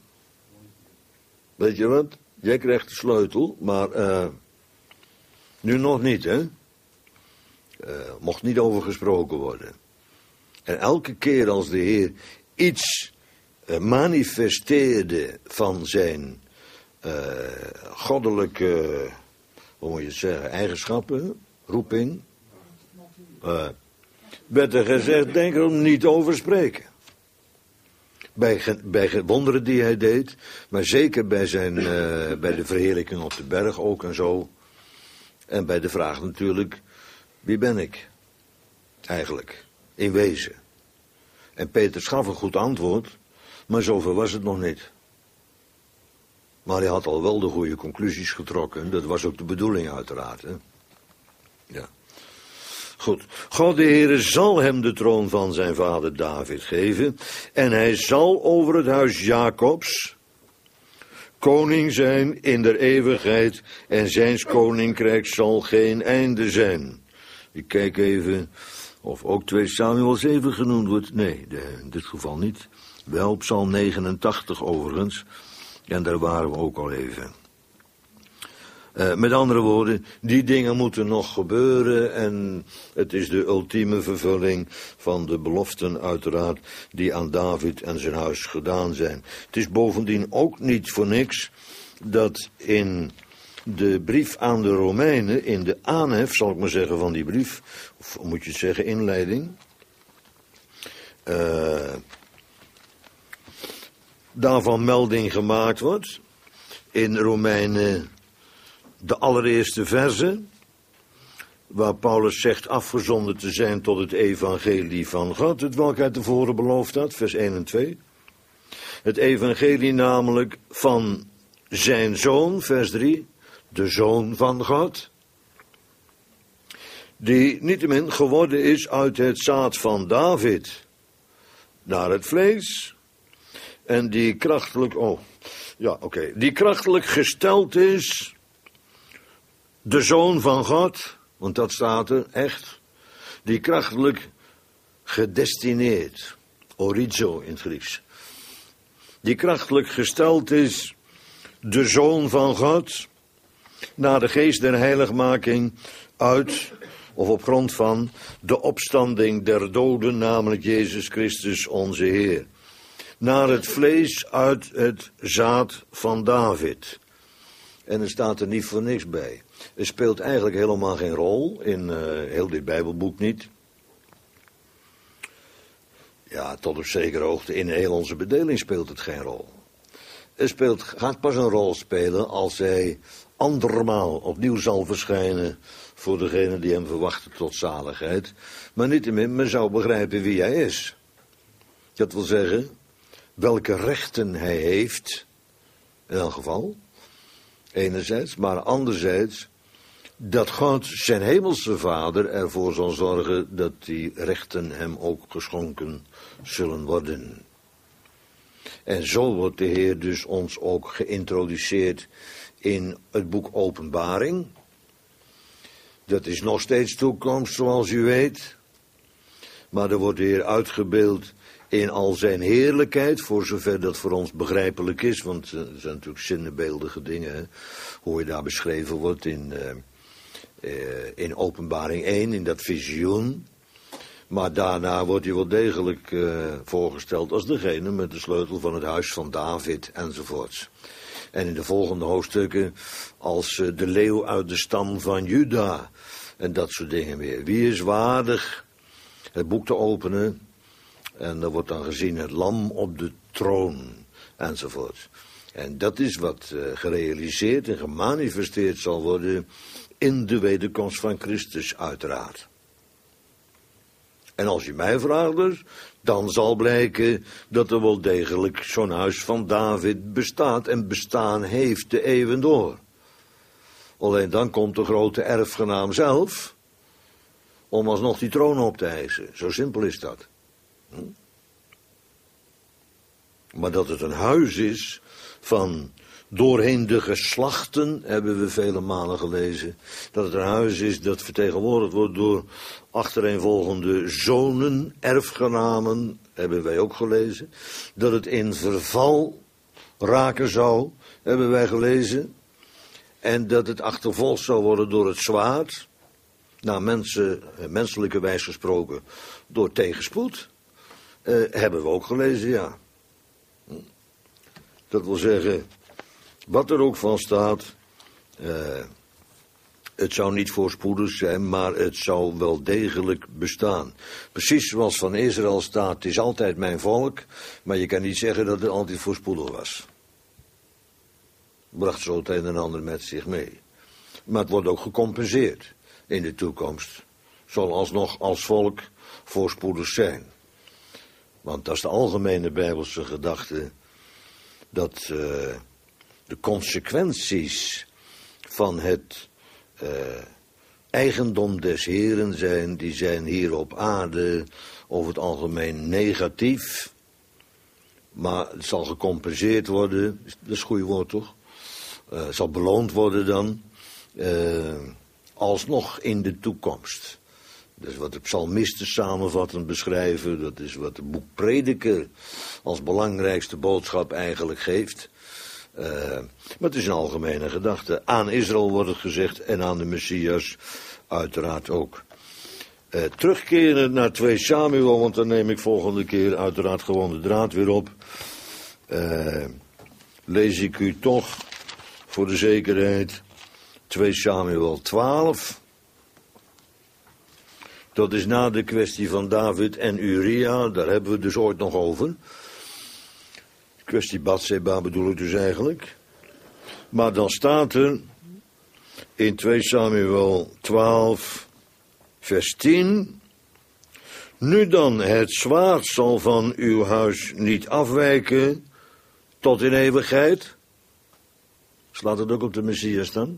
weet je wat, jij krijgt de sleutel, maar uh, nu nog niet, hè. Uh, mocht niet over gesproken worden. En elke keer als de Heer iets uh, manifesteerde van zijn uh, goddelijke, hoe moet je het zeggen, eigenschappen, roeping, Uh, werd er gezegd, denk er niet over spreken. Bij, bij wonderen die hij deed, maar zeker bij, zijn, uh, bij de verheerlijking op de berg ook en zo. En bij de vraag natuurlijk, wie ben ik? Eigenlijk, in wezen. En Petrus gaf een goed antwoord, maar zover was het nog niet. Maar hij had al wel de goede conclusies getrokken, dat was ook de bedoeling uiteraard. Hè? Ja. Goed, God de Heere zal hem de troon van zijn vader David geven en hij zal over het huis Jacobs koning zijn in der eeuwigheid en zijns koninkrijk zal geen einde zijn. Ik kijk even of ook twee Samuel zeven genoemd wordt. Nee, in dit geval niet. Wel Psalm negenentachtig overigens en daar waren we ook al even. Uh, met andere woorden, die dingen moeten nog gebeuren en het is de ultieme vervulling van de beloften uiteraard die aan David en zijn huis gedaan zijn. Het is bovendien ook niet voor niks dat in de brief aan de Romeinen, in de aanhef zal ik maar zeggen van die brief, of moet je het zeggen inleiding, uh, daarvan melding gemaakt wordt in Romeinen de allereerste verse, waar Paulus zegt afgezonden te zijn tot het evangelie van God, het welk hij tevoren beloofd had, vers één en twee. Het evangelie namelijk van zijn zoon, vers drie, de zoon van God, die niettemin geworden is uit het zaad van David naar het vlees, en die krachtelijk, oh, ja, oké, okay, die krachtelijk gesteld is, de Zoon van God, want dat staat er echt, die krachtelijk gedestineerd, orizo in het Grieks, die krachtelijk gesteld is, de Zoon van God, naar de geest der heiligmaking uit, of op grond van, de opstanding der doden, namelijk Jezus Christus onze Heer, naar het vlees uit het zaad van David. En er staat er niet voor niks bij. Het speelt eigenlijk helemaal geen rol, in uh, heel dit Bijbelboek niet. Ja, tot op zekere hoogte in heel onze bedeling speelt het geen rol. Het speelt, gaat pas een rol spelen als hij andermaal opnieuw zal verschijnen voor degene die hem verwachten tot zaligheid. Maar niettemin, men zou begrijpen wie hij is. Dat wil zeggen, welke rechten hij heeft, in elk geval, enerzijds, maar anderzijds, dat God, zijn hemelse Vader, ervoor zal zorgen dat die rechten hem ook geschonken zullen worden. En zo wordt de Heer dus ons ook geïntroduceerd in het boek Openbaring. Dat is nog steeds toekomst, zoals u weet. Maar er wordt de Heer uitgebeeld in al zijn heerlijkheid, voor zover dat voor ons begrijpelijk is. Want er zijn natuurlijk zinnebeeldige dingen, hè, hoe je daar beschreven wordt in, uh, uh, in Openbaring één, in dat visioen. Maar daarna wordt hij wel degelijk uh, voorgesteld als degene met de sleutel van het huis van David enzovoorts. En in de volgende hoofdstukken als uh, de leeuw uit de stam van Juda en dat soort dingen meer. Wie is waardig het boek te openen? En er wordt dan gezien het lam op de troon enzovoort. En dat is wat uh, gerealiseerd en gemanifesteerd zal worden in de wederkomst van Christus uiteraard. En als u mij vraagt dus, dan zal blijken dat er wel degelijk zo'n huis van David bestaat en bestaan heeft de eeuwen door. Alleen dan komt de grote erfgenaam zelf om alsnog die troon op te eisen. Zo simpel is dat. Hm? Maar dat het een huis is van doorheen de geslachten, hebben we vele malen gelezen. Dat het een huis is dat vertegenwoordigd wordt door achtereenvolgende zonen, erfgenamen, hebben wij ook gelezen. Dat het in verval raken zou, hebben wij gelezen. En dat het achtervolgd zou worden door het zwaard. Naar mensen, menselijke wijs gesproken, door tegenspoed. Uh, hebben we ook gelezen, ja. Dat wil zeggen, wat er ook van staat, uh, het zou niet voorspoedig zijn, maar het zou wel degelijk bestaan. Precies zoals van Israël staat, het is altijd mijn volk, maar je kan niet zeggen dat het altijd voorspoedig was. Bracht zo het een en ander met zich mee. Maar het wordt ook gecompenseerd in de toekomst. Zal alsnog als volk voorspoedig zijn. Want dat is de algemene Bijbelse gedachte, dat uh, de consequenties van het uh, eigendom des Heeren zijn, die zijn hier op aarde over het algemeen negatief. Maar het zal gecompenseerd worden, dat is een goed woord toch? Uh, het zal beloond worden dan, uh, alsnog in de toekomst. Dat is wat de psalmisten samenvattend beschrijven. Dat is wat het boek Prediker als belangrijkste boodschap eigenlijk geeft. Uh, maar het is een algemene gedachte. Aan Israël wordt het gezegd en aan de Messias uiteraard ook. Uh, terugkeren naar twee Samuel, want dan neem ik volgende keer uiteraard gewoon de draad weer op. Uh, lees ik u toch voor de zekerheid twee Samuel twaalf. Dat is na de kwestie van David en Uria, daar hebben we het dus ooit nog over. De kwestie Batseba bedoel ik dus eigenlijk. Maar dan staat er in twee Samuel twaalf, vers tien. Nu dan, het zwaard zal van uw huis niet afwijken tot in eeuwigheid. Slaat het ook op de Messias dan?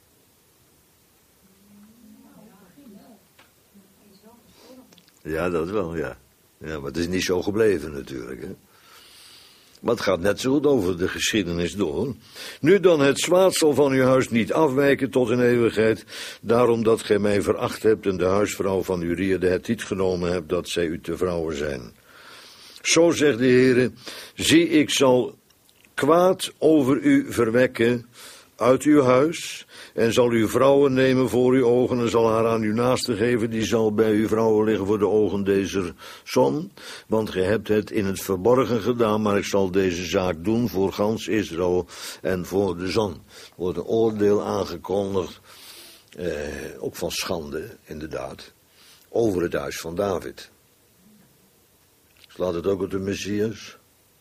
Ja, dat wel, ja. Ja, maar het is niet zo gebleven natuurlijk, hè. Maar het gaat net zo goed over de geschiedenis door. Nu dan, het zwaard zal van uw huis niet afwijken tot in eeuwigheid, daarom dat gij mij veracht hebt en de huisvrouw van Uria de Hethiet genomen hebt, dat zij u te vrouwen zijn. Zo zegt de Heere, zie, ik zal kwaad over u verwekken uit uw huis en zal uw vrouwen nemen voor uw ogen en zal haar aan uw naaste geven, die zal bij uw vrouwen liggen voor de ogen deze zon, want gij hebt het in het verborgen gedaan, maar ik zal deze zaak doen voor gans Israël en voor de zon. Er wordt een oordeel aangekondigd, eh, ook van schande, inderdaad, over het huis van David. Slaat het ook op de Messias?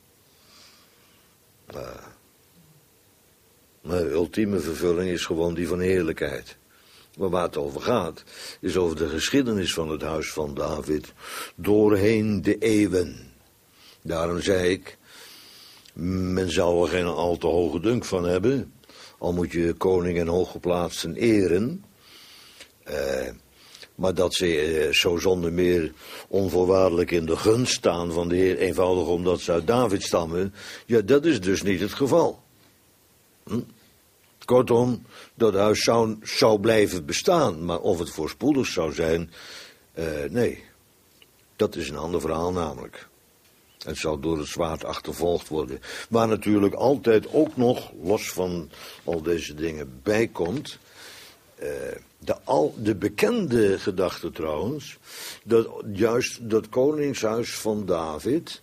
Uh, maar de ultieme vervulling is gewoon die van heerlijkheid. Maar waar het over gaat, is over de geschiedenis van het huis van David doorheen de eeuwen. Daarom zei ik, men zou er geen al te hoge dunk van hebben, al moet je koning en hooggeplaatsten eren, uh, maar dat ze uh, zo zonder meer onvoorwaardelijk in de gunst staan van de Heer, eenvoudig omdat ze uit David stammen, ja, dat is dus niet het geval. Hm? Kortom, dat huis zou, zou blijven bestaan, maar of het voorspoedig zou zijn, uh, nee. Dat is een ander verhaal namelijk. Het zou door het zwaard achtervolgd worden. Waar natuurlijk altijd ook nog, los van al deze dingen, bijkomt, uh, de, al, de bekende gedachte trouwens, dat juist dat koningshuis van David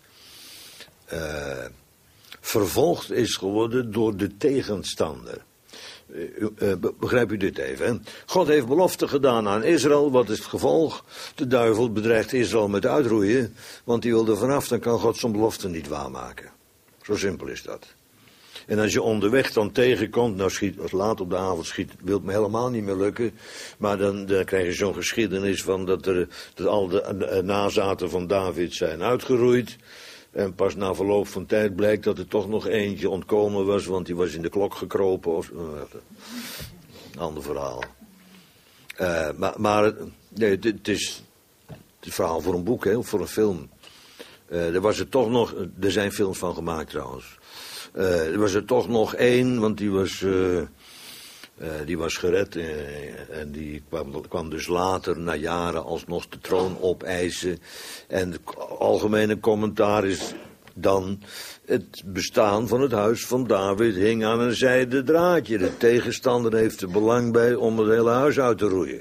uh, vervolgd is geworden door de tegenstander. Uh, uh, begrijp u dit even, hè? God heeft belofte gedaan aan Israël, wat is het gevolg? De duivel bedreigt Israël met uitroeien, want die wil er vanaf, dan kan God zijn belofte niet waarmaken. Zo simpel is dat. En als je onderweg dan tegenkomt, nou schiet, als laat op de avond schiet, wil het me helemaal niet meer lukken, maar dan, dan krijg je zo'n geschiedenis van dat, er, dat al de, de nazaten van David zijn uitgeroeid. En pas na verloop van tijd blijkt dat er toch nog eentje ontkomen was, want die was in de klok gekropen. Of, uh, een ander verhaal. Uh, maar maar nee, het, het is het verhaal voor een boek, hè, voor een film. Uh, er was er toch nog, er zijn films van gemaakt trouwens. Uh, er was er toch nog één, want die was, uh, uh, die was gered. Uh, en die kwam, kwam dus later, na jaren, alsnog de troon opeisen. En het algemene commentaar is dan, het bestaan van het huis van David hing aan een zijden draadje. De tegenstander heeft er belang bij om het hele huis uit te roeien.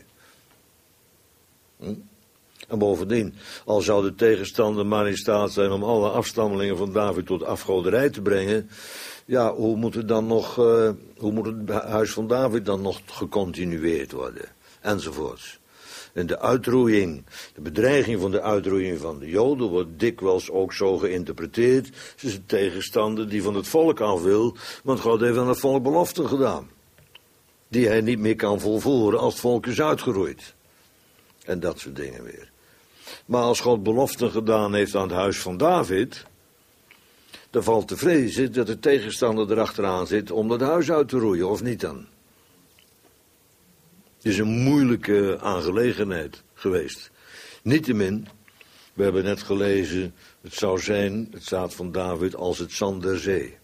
Hm? En bovendien, al zou de tegenstander maar in staat zijn om alle afstammelingen van David tot afgoderij te brengen, ja, hoe moet het dan nog, uh, hoe moet het huis van David dan nog gecontinueerd worden? Enzovoorts. En de uitroeiing, de bedreiging van de uitroeiing van de Joden wordt dikwijls ook zo geïnterpreteerd. Het is een tegenstander die van het volk af wil, want God heeft aan het volk beloften gedaan. Die hij niet meer kan volvoeren als het volk is uitgeroeid. En dat soort dingen weer. Maar als God beloften gedaan heeft aan het huis van David, dan valt te vrezen dat de tegenstander erachteraan zit om dat huis uit te roeien, of niet dan? Het is een moeilijke aangelegenheid geweest. Niettemin, we hebben net gelezen, het zou zijn, het zaad van David, als het zand der zee.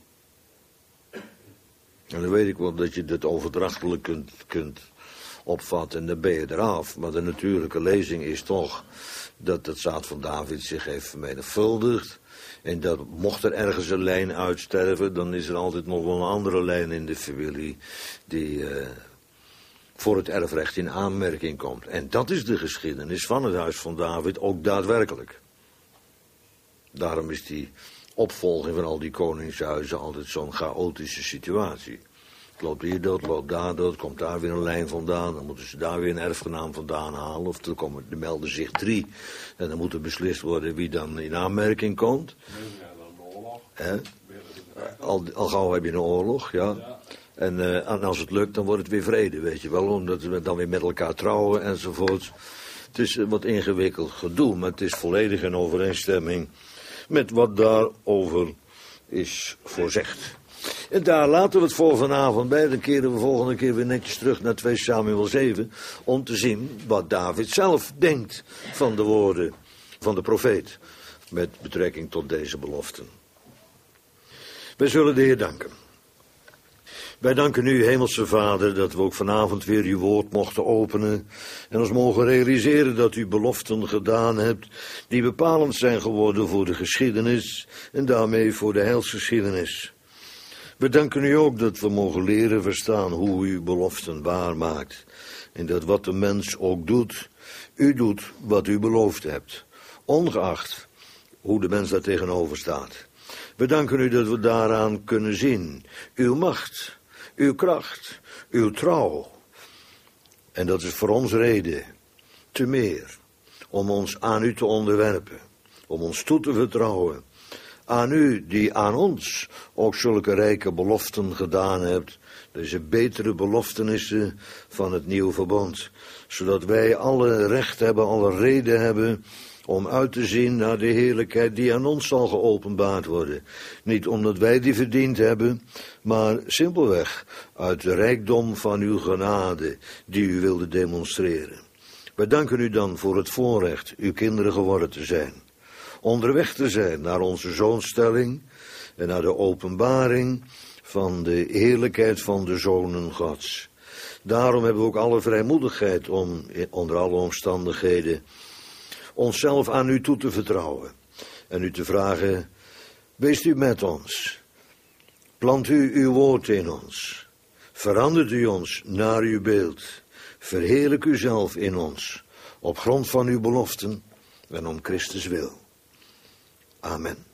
En dan weet ik wel dat je dat overdrachtelijk kunt, kunt opvatten en dan ben je eraf. Maar de natuurlijke lezing is toch dat het zaad van David zich heeft vermenigvuldigd. En dat mocht er ergens een lijn uitsterven, dan is er altijd nog wel een andere lijn in de familie die uh, voor het erfrecht in aanmerking komt. En dat is de geschiedenis van het huis van David ook daadwerkelijk. Daarom is die opvolging van al die koningshuizen altijd zo'n chaotische situatie. Het loopt hier dood, loopt daar dood, komt daar weer een lijn vandaan, dan moeten ze daar weer een erfgenaam vandaan halen, of er, komen, er melden zich drie, en dan moet er beslist worden wie dan in aanmerking komt. Ja, dan de oorlog. Hè? Al, al gauw heb je een oorlog, ja. ja. En, uh, en als het lukt, dan wordt het weer vrede, weet je wel, omdat we dan weer met elkaar trouwen enzovoort. Het is een wat ingewikkeld gedoe, maar het is volledig in overeenstemming met wat daarover is voorzegd. En daar laten we het voor vanavond bij. Dan keren we volgende keer weer netjes terug naar twee Samuel zeven. Om te zien wat David zelf denkt van de woorden van de profeet. Met betrekking tot deze beloften. Wij zullen de Heer danken. Wij danken u, Hemelse Vader, dat we ook vanavond weer uw woord mochten openen. En ons mogen realiseren dat u beloften gedaan hebt die bepalend zijn geworden voor de geschiedenis en daarmee voor de heilsgeschiedenis. We danken u ook dat we mogen leren verstaan hoe u beloften waarmaakt. En dat wat de mens ook doet, u doet wat u beloofd hebt. Ongeacht hoe de mens daar tegenover staat. We danken u dat we daaraan kunnen zien. Uw macht, uw kracht, uw trouw. En dat is voor ons reden, te meer, om ons aan u te onderwerpen. Om ons toe te vertrouwen. Aan u die aan ons ook zulke rijke beloften gedaan hebt. Deze betere beloftenissen van het nieuwe verbond. Zodat wij alle recht hebben, alle reden hebben om uit te zien naar de heerlijkheid die aan ons zal geopenbaard worden. Niet omdat wij die verdiend hebben, maar simpelweg uit de rijkdom van uw genade die u wilde demonstreren. Wij danken u dan voor het voorrecht uw kinderen geworden te zijn. Onderweg te zijn naar onze zoonstelling en naar de openbaring van de heerlijkheid van de zonen Gods. Daarom hebben we ook alle vrijmoedigheid om onder alle omstandigheden onszelf aan u toe te vertrouwen en u te vragen, wees u met ons, plant u uw woord in ons, verandert u ons naar uw beeld, verheerlijk u zelf in ons, op grond van uw beloften en om Christus wil. Amen.